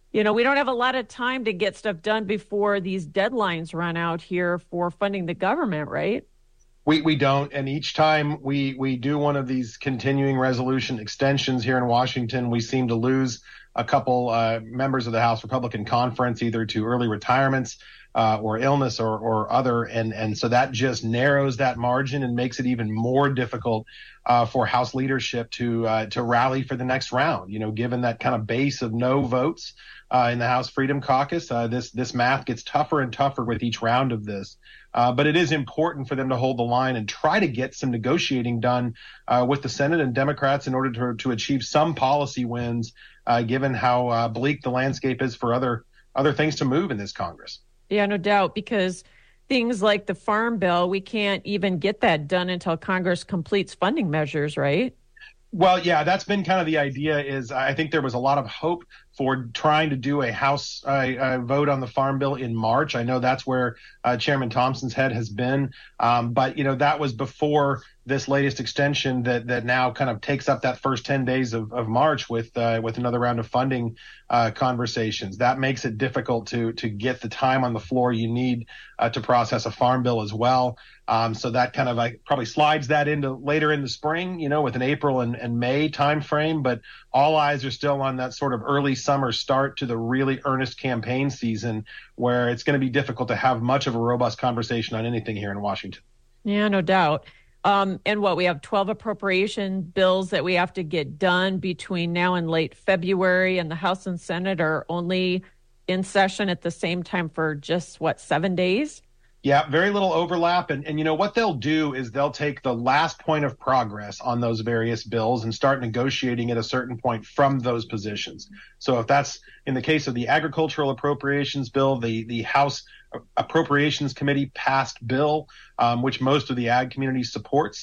[SPEAKER 19] We don't have a lot of time to get stuff done before these deadlines run out here for funding the government, right?
[SPEAKER 3] We don't. And each time we do one of these continuing resolution extensions here in Washington, we seem to lose a couple members of the House Republican Conference, either to early retirements or illness or other. And so that just narrows that margin and makes it even more difficult for House leadership to rally for the next round. Given that kind of base of no votes in the House Freedom Caucus, this math gets tougher and tougher with each round of this. But it is important for them to hold the line and try to get some negotiating done with the Senate and Democrats in order to achieve some policy wins, given how bleak the landscape is for other things to move in this Congress.
[SPEAKER 19] Yeah, no doubt, because things like the Farm Bill, we can't even get that done until Congress completes funding measures, right?
[SPEAKER 3] Well, yeah, that's been kind of the idea. Is I think there was a lot of hope for trying to do a House vote on the Farm Bill in March. I know that's where Chairman Thompson's head has been. But, that was before this latest extension that now kind of takes up that first 10 days of March with another round of funding conversations. That makes it difficult to get the time on the floor you need to process a Farm Bill as well. So that kind of probably slides that into later in the spring, with an April and May timeframe. But all eyes are still on that sort of early summer start to the really earnest campaign season, where it's going to be difficult to have much of a robust conversation on anything here in Washington.
[SPEAKER 19] Yeah, no doubt. And we have 12 appropriation bills that we have to get done between now and late February, and the House and Senate are only in session at the same time for just 7 days?
[SPEAKER 3] Yeah, very little overlap. And what they'll do is they'll take the last point of progress on those various bills and start negotiating at a certain point from those positions. So if that's in the case of the agricultural appropriations bill, the House Appropriations Committee passed bill, which most of the ag community supports.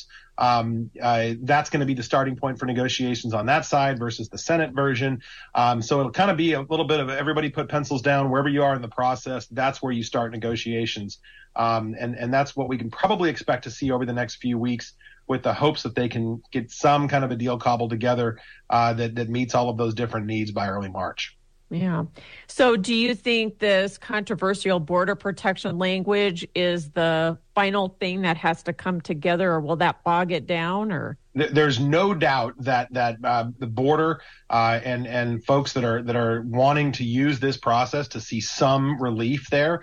[SPEAKER 3] That's going to be the starting point for negotiations on that side versus the Senate version. So it'll kind of be a little bit of everybody put pencils down wherever you are in the process. That's where you start negotiations. And that's what we can probably expect to see over the next few weeks, with the hopes that they can get some kind of a deal cobbled together that meets all of those different needs by early March.
[SPEAKER 19] Yeah. So do you think this controversial border protection language is the final thing that has to come together, or will that bog it down? Or
[SPEAKER 3] there's no doubt that the border and folks that are wanting to use this process to see some relief there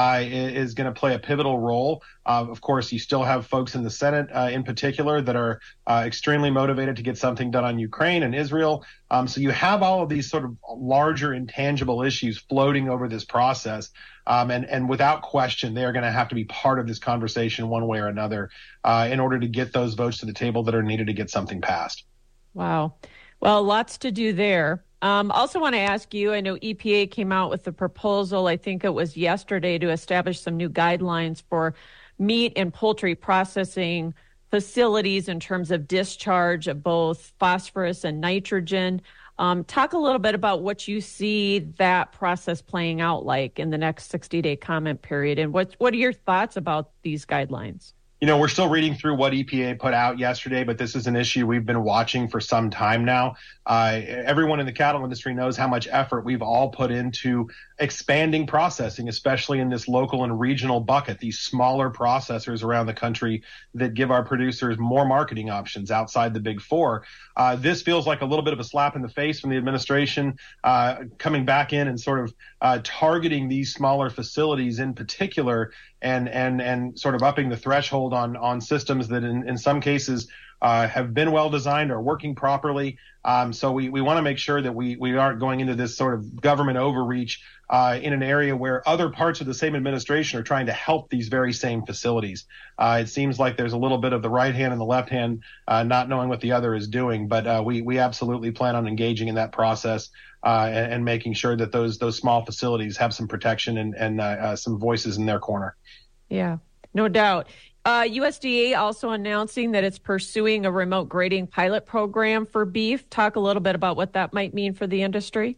[SPEAKER 3] is going to play a pivotal role. Of course, you still have folks in the Senate in particular that are extremely motivated to get something done on Ukraine and Israel. So you have all of these sort of larger intangible issues floating over this process. And without question, they are going to have to be part of this conversation one way or another in order to get those votes to the table that are needed to get something passed.
[SPEAKER 19] Wow. Well, lots to do there. Also want to ask you, I know EPA came out with a proposal, I think it was yesterday, to establish some new guidelines for meat and poultry processing facilities in terms of discharge of both phosphorus and nitrogen. Talk a little bit about what you see that process playing out like in the next 60-day comment period, and what are your thoughts about these guidelines?
[SPEAKER 3] We're still reading through what EPA put out yesterday, but this is an issue we've been watching for some time now. Everyone in the cattle industry knows how much effort we've all put into expanding processing, especially in this local and regional bucket, these smaller processors around the country that give our producers more marketing options outside the big four. This feels like a little bit of a slap in the face from the administration coming back in and sort of targeting these smaller facilities in particular, and sort of upping the threshold on systems that in some cases have been well designed, are working properly. So we want to make sure that we aren't going into this sort of government overreach in an area where other parts of the same administration are trying to help these very same facilities. It seems like there's a little bit of the right hand and the left hand not knowing what the other is doing, but we absolutely plan on engaging in that process and making sure that those small facilities have some protection and some voices in their corner.
[SPEAKER 19] Yeah, no doubt. USDA also announcing that it's pursuing a remote grading pilot program for beef. Talk a little bit about what that might mean for the industry.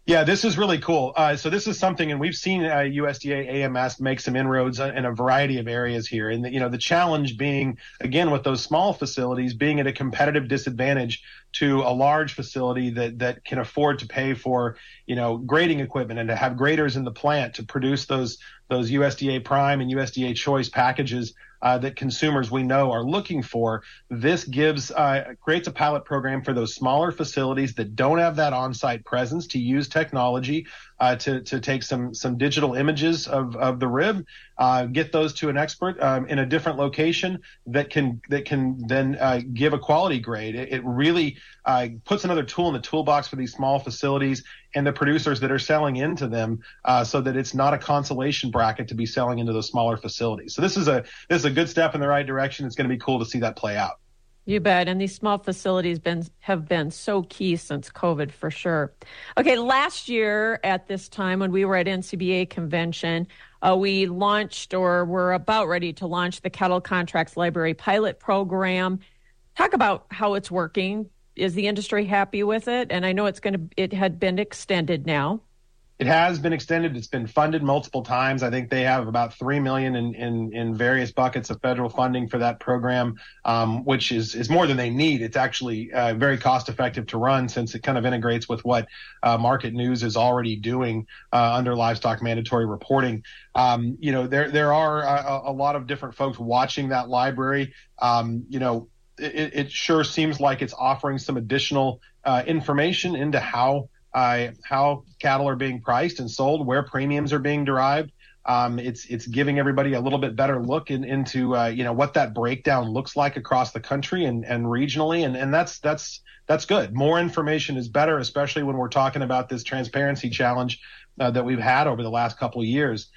[SPEAKER 3] Yeah, this is really cool. So this is something, and we've seen USDA AMS make some inroads in a variety of areas here. And the challenge being, again, with those small facilities being at a competitive disadvantage to a large facility that can afford to pay for, grading equipment and to have graders in the plant to produce those USDA Prime and USDA Choice packages that consumers we know are looking for. This creates a pilot program for those smaller facilities that don't have that on-site presence to use technology to take some digital images of the rib, get those to an expert in a different location that can then give a quality grade. It really puts another tool in the toolbox for these small facilities and the producers that are selling into them, so that it's not a consolation bracket to be selling into those smaller facilities. So this is a good step in the right direction. It's going to be cool to see that play out.
[SPEAKER 19] You bet. And these small facilities have been so key since COVID, for sure. Okay, last year at this time when we were at NCBA convention, we launched, or were about ready to launch, the Cattle Contracts Library pilot program. Talk about how it's working. Is the industry happy with it? And I know it had been extended now.
[SPEAKER 3] It has been extended. It's been funded multiple times. I think they have about $3 million in various buckets of federal funding for that program, which is more than they need. It's actually very cost effective to run, since it kind of integrates with what Market News is already doing under livestock mandatory reporting. There are a lot of different folks watching that library. It sure seems like it's offering some additional information into how cattle are being priced and sold, where premiums are being derived. It's giving everybody a little bit better look into what that breakdown looks like across the country and regionally, and that's good. More information is better, especially when we're talking about this transparency challenge that we've had over the last couple of years.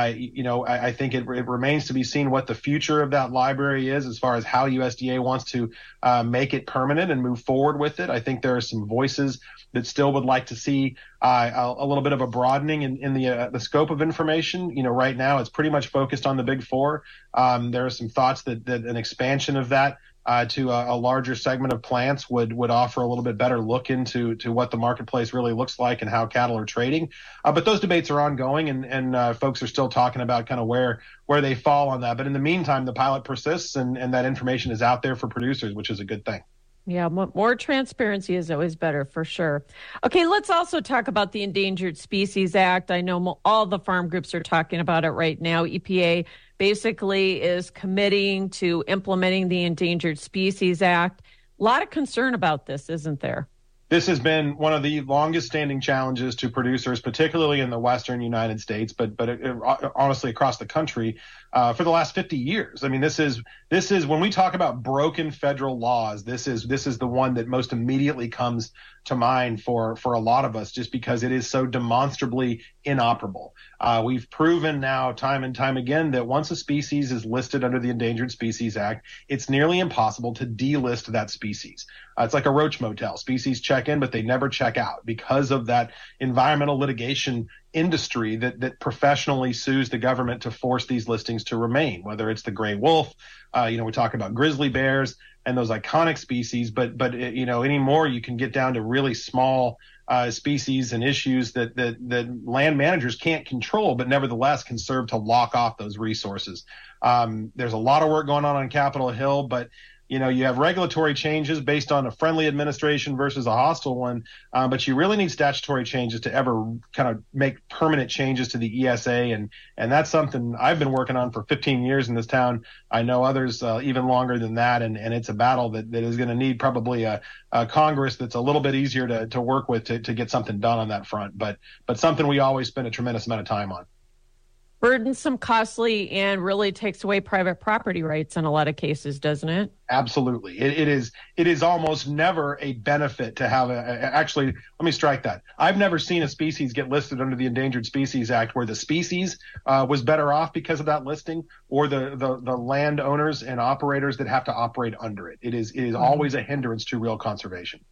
[SPEAKER 3] I think it remains to be seen what the future of that library is, as far as how USDA wants to make it permanent and move forward with it. I think there are some voices that still would like to see a little bit of a broadening in the scope of information. Right now it's pretty much focused on the big four. There are some thoughts that an expansion of that to a larger segment of plants would offer a little bit better look into what the marketplace really looks like and how cattle are trading. But those debates are ongoing, and folks are still talking about kind of where they fall on that. But in the meantime, the pilot persists, and that information is out there for producers, which is a good thing.
[SPEAKER 19] Yeah, more transparency is always better, for sure. Okay, let's also talk about the Endangered Species Act. I know all the farm groups are talking about it right now. EPA basically is committing to implementing the Endangered Species Act. A lot of concern about this, isn't there?
[SPEAKER 3] This has been one of the longest standing challenges to producers, particularly in the Western United States, but honestly across the country for the last 50 years. I mean, this is when we talk about broken federal laws, this is the one that most immediately comes to mind for a lot of us, just because it is so demonstrably inoperable. We've proven now time and time again that once a species is listed under the Endangered Species Act, it's nearly impossible to delist that species. It's like a roach motel. Species check in, but they never check out because of that environmental litigation industry that professionally sues the government to force these listings to remain, whether it's the gray wolf, we talk about grizzly bears and those iconic species, but anymore you can get down to really small species and issues that land managers can't control, but nevertheless can serve to lock off those resources. There's a lot of work going on Capitol Hill, but you have regulatory changes based on a friendly administration versus a hostile one, but you really need statutory changes to ever kind of make permanent changes to the ESA, and that's something I've been working on for 15 years in this town. I know others even longer than that, and it's a battle that is going to need probably a Congress that's a little bit easier to work with to get something done on that front, but something we always spend a tremendous amount of time on.
[SPEAKER 19] Burdensome, costly, and really takes away private property rights in a lot of cases, doesn't it?
[SPEAKER 3] Absolutely. It is almost never a benefit to have actually, let me strike that. I've never seen a species get listed under the Endangered Species Act where the species was better off because of that listing, or the landowners and operators that have to operate under it. It is always a hindrance to real conservation.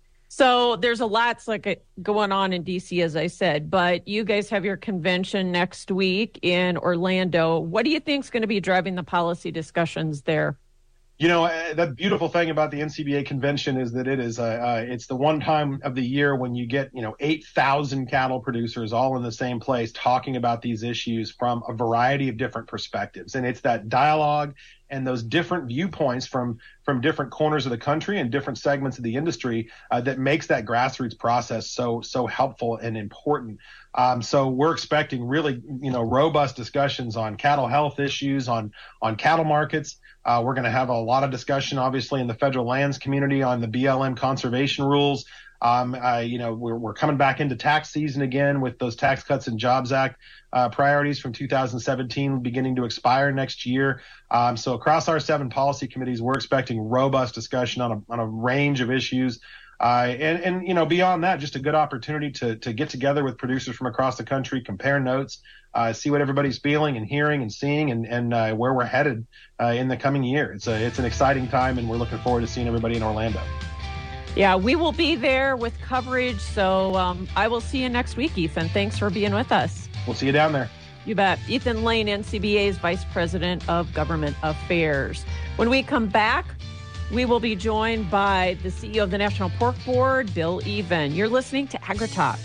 [SPEAKER 19] So there's a lot going on in D.C., as I said, but you guys have your convention next week in Orlando. What do you think is going to be driving the policy discussions there?
[SPEAKER 3] You know, the beautiful thing about the NCBA convention is that it's the one time of the year when you get, 8,000 cattle producers all in the same place talking about these issues from a variety of different perspectives. And it's that dialogue and those different viewpoints from different corners of the country and different segments of the industry that makes that grassroots process so helpful and important. So we're expecting really, robust discussions on cattle health issues, on cattle markets. We're going to have a lot of discussion, obviously, in the federal lands community on the BLM conservation rules. We're coming back into tax season again with those Tax Cuts and Jobs Act priorities from 2017 beginning to expire next year. So across our 7 policy committees, we're expecting robust discussion on a range of issues. And beyond that, just a good opportunity to get together with producers from across the country, compare notes, see what everybody's feeling and hearing and seeing and where we're headed in the coming year. It's an exciting time, and we're looking forward to seeing everybody in Orlando.
[SPEAKER 19] Yeah, we will be there with coverage. So I will see you next week, Ethan. Thanks for being with us.
[SPEAKER 3] We'll see you down there.
[SPEAKER 19] You bet. Ethan Lane, NCBA's Vice President of Government Affairs. When we come back, we will be joined by the CEO of the National Pork Board, Bill Even. You're listening to AgriTalk.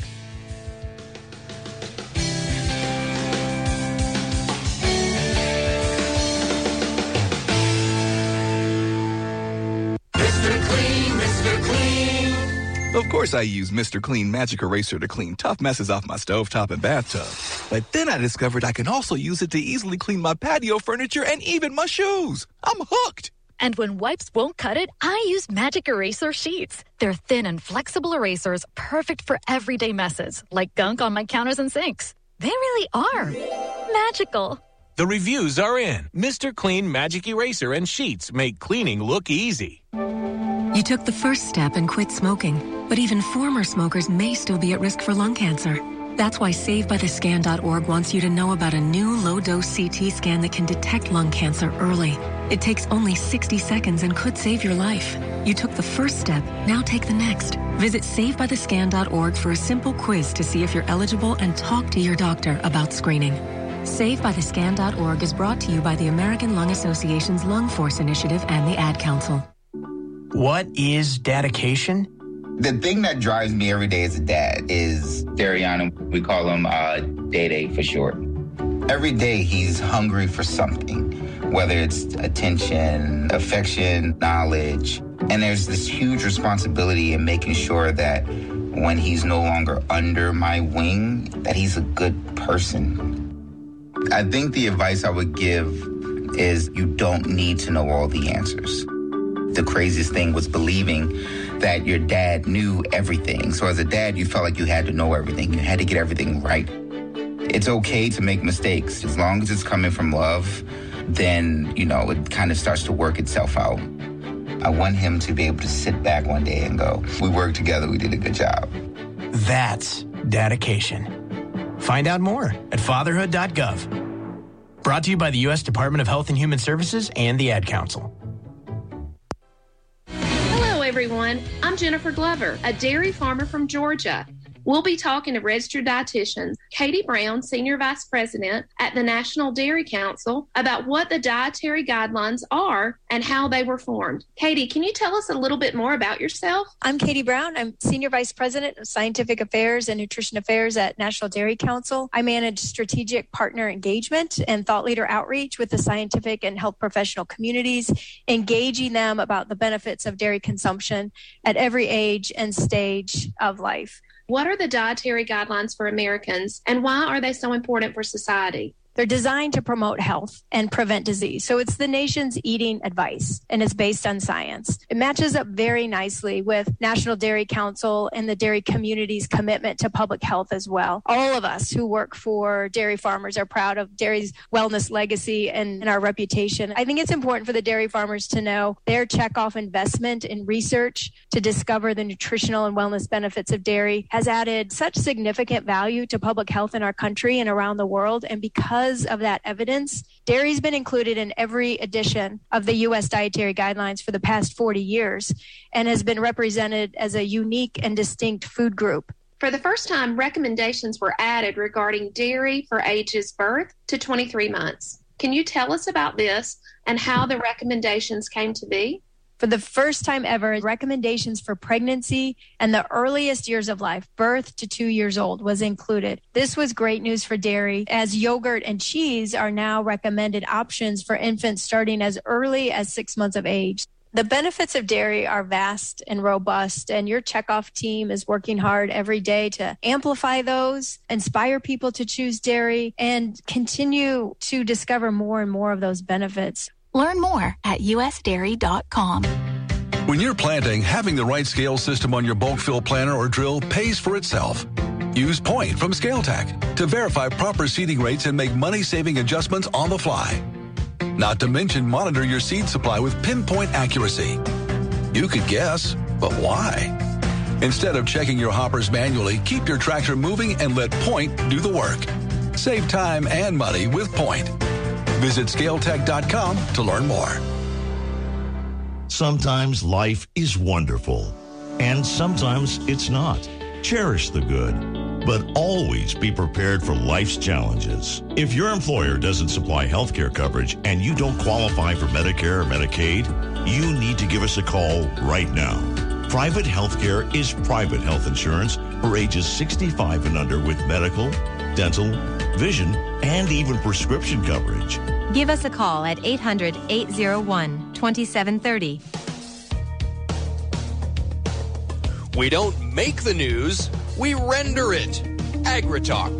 [SPEAKER 4] Of course I use Mr. Clean Magic Eraser to clean tough messes off my stovetop and bathtub. But then I discovered I can also use it to easily clean my patio furniture and even my shoes. I'm hooked.
[SPEAKER 5] And when wipes won't cut it, I use Magic Eraser Sheets. They're thin and flexible erasers, perfect for everyday messes, like gunk on my counters and sinks. They really are magical.
[SPEAKER 6] The reviews are in. Mr. Clean Magic Eraser and Sheets make cleaning look easy.
[SPEAKER 7] You took the first step and quit smoking, but even former smokers may still be at risk for lung cancer. That's why SaveByTheScan.org wants you to know about a new low-dose CT scan that can detect lung cancer early. It takes only 60 seconds and could save your life. You took the first step, now take the next. Visit SaveByTheScan.org for a simple quiz to see if you're eligible and talk to your doctor about screening. SaveByTheScan.org is brought to you by the American Lung Association's Lung Force Initiative and the Ad Council.
[SPEAKER 8] What is dedication?
[SPEAKER 9] The thing that drives me every day as a dad is Darian. We call him Day for short. Every day he's hungry for something, whether it's attention, affection, knowledge. And there's this huge responsibility in making sure that when he's no longer under my wing, that he's a good person. I think the advice I would give is you don't need to know all the answers. The craziest thing was believing that your dad knew everything. So as a dad, you felt like you had to know everything. You had to get everything right. It's okay to make mistakes. As long as it's coming from love, then, it kind of starts to work itself out. I want him to be able to sit back one day and go, we worked together, we did a good job.
[SPEAKER 8] That's dedication. Find out more at fatherhood.gov. Brought to you by the U.S. Department of Health and Human Services and the Ad Council.
[SPEAKER 10] Everyone, I'm Jennifer Glover, a dairy farmer from Georgia. We'll be talking to registered dietitian Katie Brown, Senior Vice President at the National Dairy Council, about what the dietary guidelines are and how they were formed. Katie, can you tell us a little bit more about yourself?
[SPEAKER 11] I'm Katie Brown. I'm Senior Vice President of Scientific Affairs and Nutrition Affairs at National Dairy Council. I manage strategic partner engagement and thought leader outreach with the scientific and health professional communities, engaging them about the benefits of dairy consumption at every age and stage of life.
[SPEAKER 10] What are the dietary guidelines for Americans, and why are they so important for society?
[SPEAKER 11] They're designed to promote health and prevent disease. So it's the nation's eating advice, and it's based on science. It matches up very nicely with National Dairy Council and the dairy community's commitment to public health as well. All of us who work for dairy farmers are proud of dairy's wellness legacy and our reputation. I think it's important for the dairy farmers to know their checkoff investment in research to discover the nutritional and wellness benefits of dairy has added such significant value to public health in our country and around the world. And because of that evidence, dairy's been included in every edition of the U.S. dietary guidelines for the past 40 years and has been represented as a unique and distinct food group.
[SPEAKER 10] For the first time, recommendations were added regarding dairy for ages birth to 23 months. Can you tell us about this and how the recommendations came to be?
[SPEAKER 11] For the first time ever, recommendations for pregnancy and the earliest years of life, birth to 2 years old, was included. This was great news for dairy, as yogurt and cheese are now recommended options for infants starting as early as 6 months of age. The benefits of dairy are vast and robust, and your checkoff team is working hard every day to amplify those, inspire people to choose dairy, and continue to discover more and more of those benefits.
[SPEAKER 27] Learn more at usdairy.com.
[SPEAKER 12] When you're planting, having the right scale system on your bulk fill planter or drill pays for itself. Use Point from ScaleTech to verify proper seeding rates and make money-saving adjustments on the fly. Not to mention monitor your seed supply with pinpoint accuracy. You could guess, but why? Instead of checking your hoppers manually, keep your tractor moving and let Point do the work. Save time and money with Point. Visit ScaleTech.com to learn more.
[SPEAKER 13] Sometimes life is wonderful, and sometimes it's not. Cherish the good, but always be prepared for life's challenges. If your employer doesn't supply health care coverage and you don't qualify for Medicare or Medicaid, you need to give us a call right now. Private health care is private health insurance for ages 65 and under with medical, dental, vision, and even prescription coverage.
[SPEAKER 25] Give us a call at 800-801-2730.
[SPEAKER 18] We don't make the news, we render it. AgriTalk.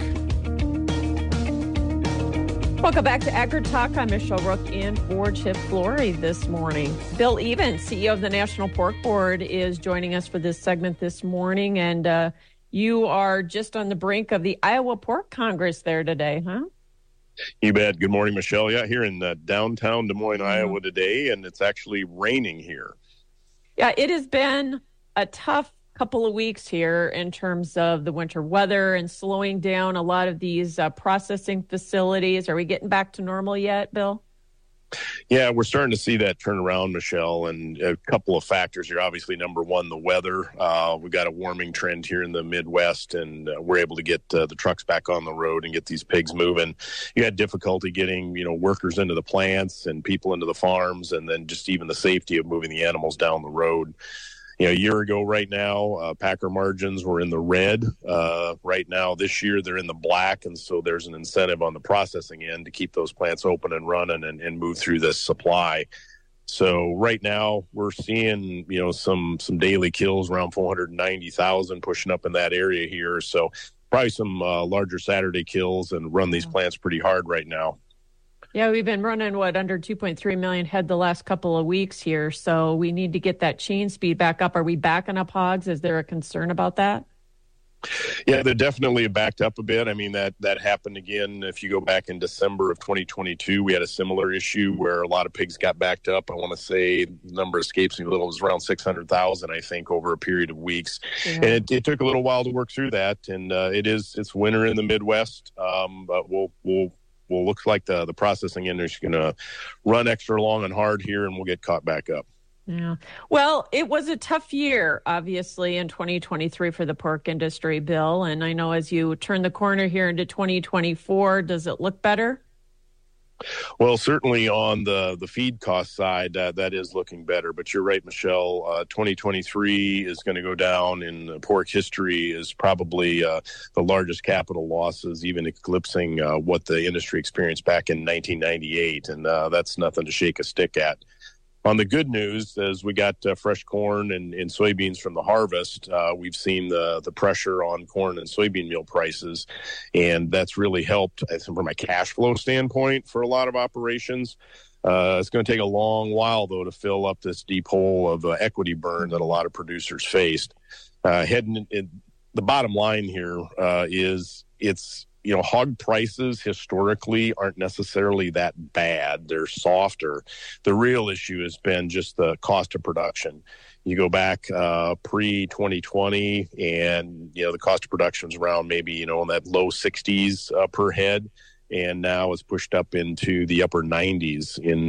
[SPEAKER 19] Welcome back to AgriTalk. I'm Michelle Rook in for Chip Flory this morning. Bill Evans, CEO of the National Pork Board, is joining us for this segment this morning. And you are just on the brink of the Iowa Pork Congress there today, huh?
[SPEAKER 14] You bet. Good morning, Michelle. Yeah, here in downtown Des Moines, Iowa today, and it's actually raining here.
[SPEAKER 19] Yeah, it has been a tough couple of weeks here in terms of the winter weather and slowing down a lot of these processing facilities. Are we getting back to normal yet, Bill?
[SPEAKER 14] Yeah, we're starting to see that turn around, Michelle, and a couple of factors here. Obviously, number one, the weather. We've got a warming trend here in the Midwest, and we're able to get the trucks back on the road and get these pigs moving. You had difficulty getting, workers into the plants and people into the farms, and then just even the safety of moving the animals down the road. A year ago right now, packer margins were in the red. Right now this year, they're in the black. And so there's an incentive on the processing end to keep those plants open and running and move through this supply. So right now we're seeing, some daily kills around 490,000 pushing up in that area here. So probably some larger Saturday kills and run these plants pretty hard right now.
[SPEAKER 19] Yeah, we've been running, under 2.3 million head the last couple of weeks here. So we need to get that chain speed back up. Are we backing up hogs? Is there a concern about that?
[SPEAKER 14] Yeah, they're definitely backed up a bit. I mean, that happened again. If you go back in December of 2022, we had a similar issue where a lot of pigs got backed up. I want to say the number escapes me a little. It was around 600,000, I think, over a period of weeks. Yeah. And it took a little while to work through that. And it's winter in the Midwest, but we'll looks like the processing industry is going to run extra long and hard here, and we'll get caught back up.
[SPEAKER 19] Yeah. Well, it was a tough year, obviously, in 2023 for the pork industry, Bill. And I know as you turn the corner here into 2024, does it look better?
[SPEAKER 14] Well, certainly on the feed cost side, that is looking better. But you're right, Michelle. 2023 is going to go down in pork history is probably the largest capital losses, even eclipsing what the industry experienced back in 1998. And that's nothing to shake a stick at. On the good news, as we got fresh corn and soybeans from the harvest, we've seen the pressure on corn and soybean meal prices, and that's really helped from a cash flow standpoint for a lot of operations. It's going to take a long while, though, to fill up this deep hole of equity burn that a lot of producers faced. The bottom line here is hog prices historically aren't necessarily that bad. They're softer. The real issue has been just the cost of production. You go back pre-2020 and, the cost of production was around maybe, in that low 60s per head. And now it's pushed up into the upper 90s in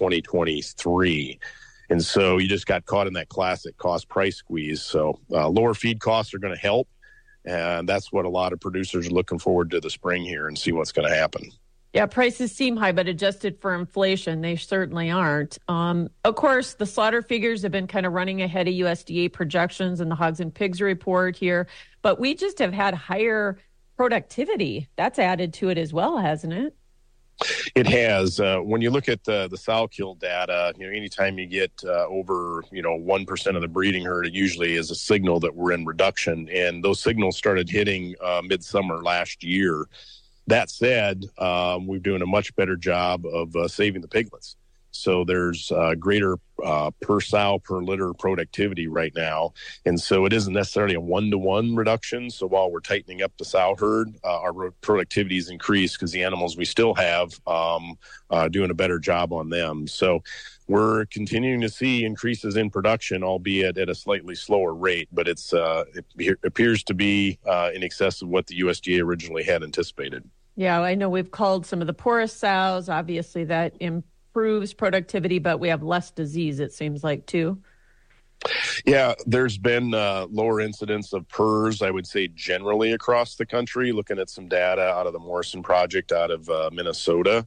[SPEAKER 14] 2023. And so you just got caught in that classic cost price squeeze. So lower feed costs are going to help. And that's what a lot of producers are looking forward to the spring here and see what's going to happen.
[SPEAKER 19] Yeah, prices seem high, but adjusted for inflation, they certainly aren't. Of course, the slaughter figures have been kind of running ahead of USDA projections in the Hogs and Pigs report here, but we just have had higher productivity. That's added to it as well, hasn't it?
[SPEAKER 14] It has. When you look at the sow kill data, anytime you get over 1% of the breeding herd, it usually is a signal that we're in reduction, and those signals started hitting midsummer last year. That said, we're doing a much better job of saving the piglets. So there's greater per sow per litter productivity right now. And so it isn't necessarily a one-to-one reduction. So while we're tightening up the sow herd, our productivity is increased because the animals we still have doing a better job on them. So we're continuing to see increases in production, albeit at a slightly slower rate, but it appears to be in excess of what the USDA originally had anticipated.
[SPEAKER 19] Yeah, I know we've culled some of the poorest sows. Obviously, that improves productivity, but we have less disease, it seems like, too.
[SPEAKER 14] Yeah, there's been lower incidence of PRRS, I would say, generally across the country, looking at some data out of the Morrison Project out of Minnesota.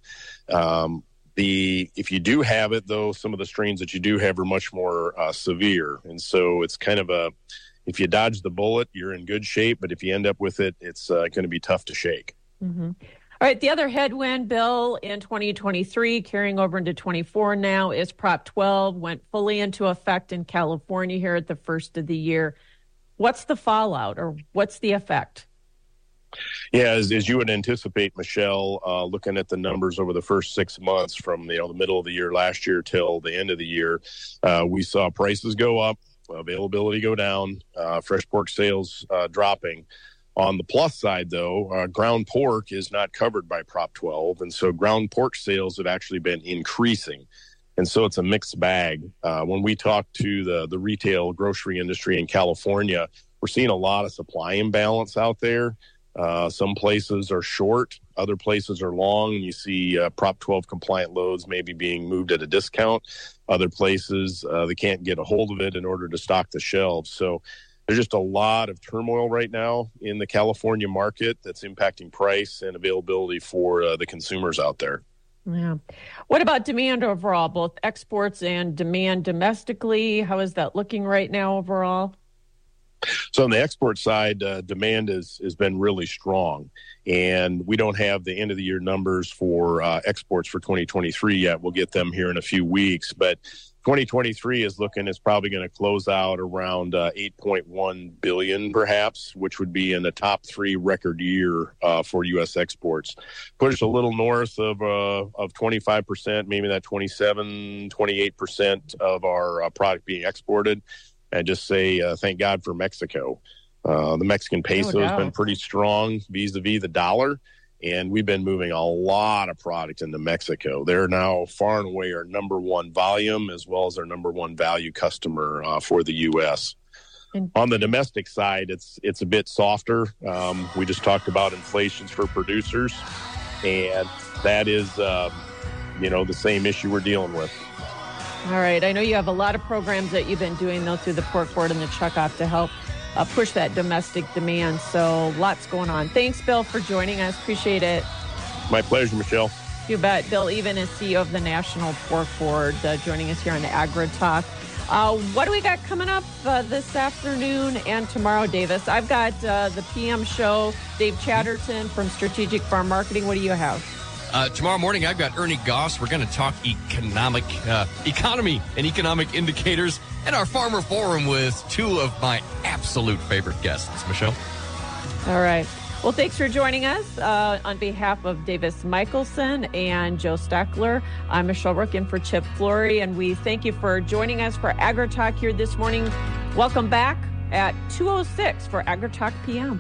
[SPEAKER 14] If you do have it, though, some of the strains that you do have are much more severe. And so it's kind of if you dodge the bullet, you're in good shape. But if you end up with it, it's going to be tough to shake.
[SPEAKER 19] Mm-hmm. All right. The other headwind, Bill, in 2023, carrying over into 24 now, is Prop 12, went fully into effect in California here at the first of the year. What's the fallout, or what's the effect?
[SPEAKER 14] Yeah, as you would anticipate, Michelle, looking at the numbers over the first 6 months from the middle of the year last year till the end of the year, we saw prices go up, availability go down, fresh pork sales dropping. On the plus side, though, ground pork is not covered by Prop 12, and so ground pork sales have actually been increasing. And so it's a mixed bag. When we talk to the retail grocery industry in California, we're seeing a lot of supply imbalance out there. Some places are short, other places are long, and you see Prop 12 compliant loads maybe being moved at a discount. Other places, they can't get a hold of it in order to stock the shelves. So there's just a lot of turmoil right now in the California market that's impacting price and availability for the consumers out there.
[SPEAKER 19] Yeah. What about demand overall, both exports and demand domestically? How is that looking right now overall?
[SPEAKER 14] So on the export side, demand has been really strong, and we don't have the end of the year numbers for exports for 2023 yet. We'll get them here in a few weeks, but 2023 is probably going to close out around 8.1 billion, perhaps, which would be in the top 3 record year for U.S. exports. Push a little north of 25%, maybe that 27, 28% of our product being exported. And just say thank God for Mexico. The Mexican peso has been pretty strong vis-a-vis the dollar, and we've been moving a lot of product into Mexico. They're now far and away our number one volume as well as our number one value customer for the U.S. On the domestic side, it's a bit softer. We just talked about inflations for producers, and that is the same issue we're dealing with.
[SPEAKER 19] All right. I know you have a lot of programs that you've been doing, though, through the Pork Board and the Checkoff to help push that domestic demand. So lots going on. Thanks, Bill, for joining us. Appreciate it.
[SPEAKER 14] My pleasure, Michelle.
[SPEAKER 19] You bet. Bill Even is CEO of the National Pork Board, joining us here on AgriTalk. What do we got coming up this afternoon and tomorrow, Davis? I've got the PM show, Dave Chatterton from Strategic Farm Marketing. What do you have?
[SPEAKER 18] Tomorrow morning, I've got Ernie Goss. We're going to talk economy and economic indicators and our Farmer Forum with 2 of my absolute favorite guests. Michelle?
[SPEAKER 19] All right. Well, thanks for joining us. On behalf of Davis Michelson and Joe Steckler, I'm Michelle Rook in for Chip Flory, and we thank you for joining us for AgriTalk here this morning. Welcome back at 2:06 for AgriTalk PM.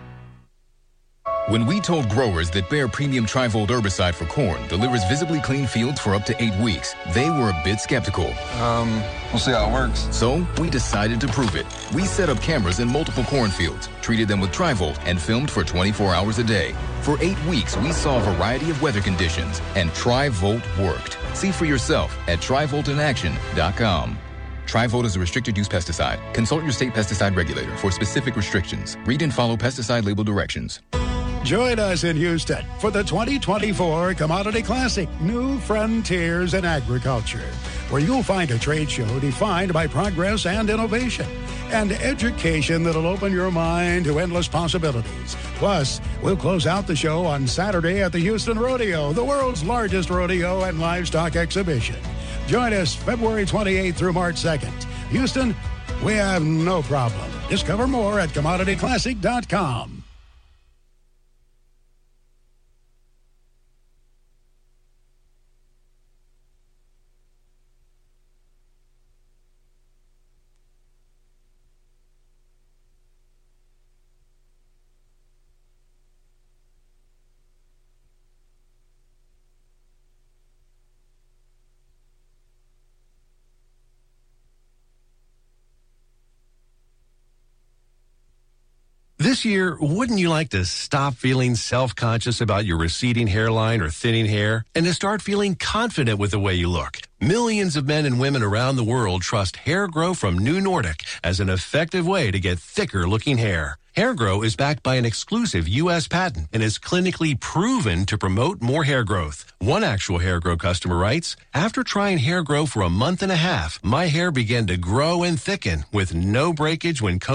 [SPEAKER 16] When we told growers that Bayer Premium Tri-Volt herbicide for corn delivers visibly clean fields for up to 8 weeks, they were a bit skeptical.
[SPEAKER 17] We'll see how it works.
[SPEAKER 16] So we decided to prove it. We set up cameras in multiple cornfields, treated them with Tri-Volt, and filmed for 24 hours a day. For 8 weeks, we saw a variety of weather conditions, and Tri-Volt worked. See for yourself at TriVoltInAction.com. Tri-Volt is a restricted-use pesticide. Consult your state pesticide regulator for specific restrictions. Read and follow pesticide label directions.
[SPEAKER 1] Join us in Houston for the 2024 Commodity Classic, New Frontiers in Agriculture, where you'll find a trade show defined by progress and innovation, and education that'll open your mind to endless possibilities. Plus, we'll close out the show on Saturday at the Houston Rodeo, the world's largest rodeo and livestock exhibition. Join us February 28th through March 2nd. Houston, we have no problem. Discover more at CommodityClassic.com.
[SPEAKER 20] This year, wouldn't you like to stop feeling self-conscious about your receding hairline or thinning hair and to start feeling confident with the way you look? Millions of men and women around the world trust Hair Grow from New Nordic as an effective way to get thicker-looking hair. Hair Grow is backed by an exclusive U.S. patent and is clinically proven to promote more hair growth. One actual Hair Grow customer writes, "After trying Hair Grow for a month and a half, my hair began to grow and thicken with no breakage when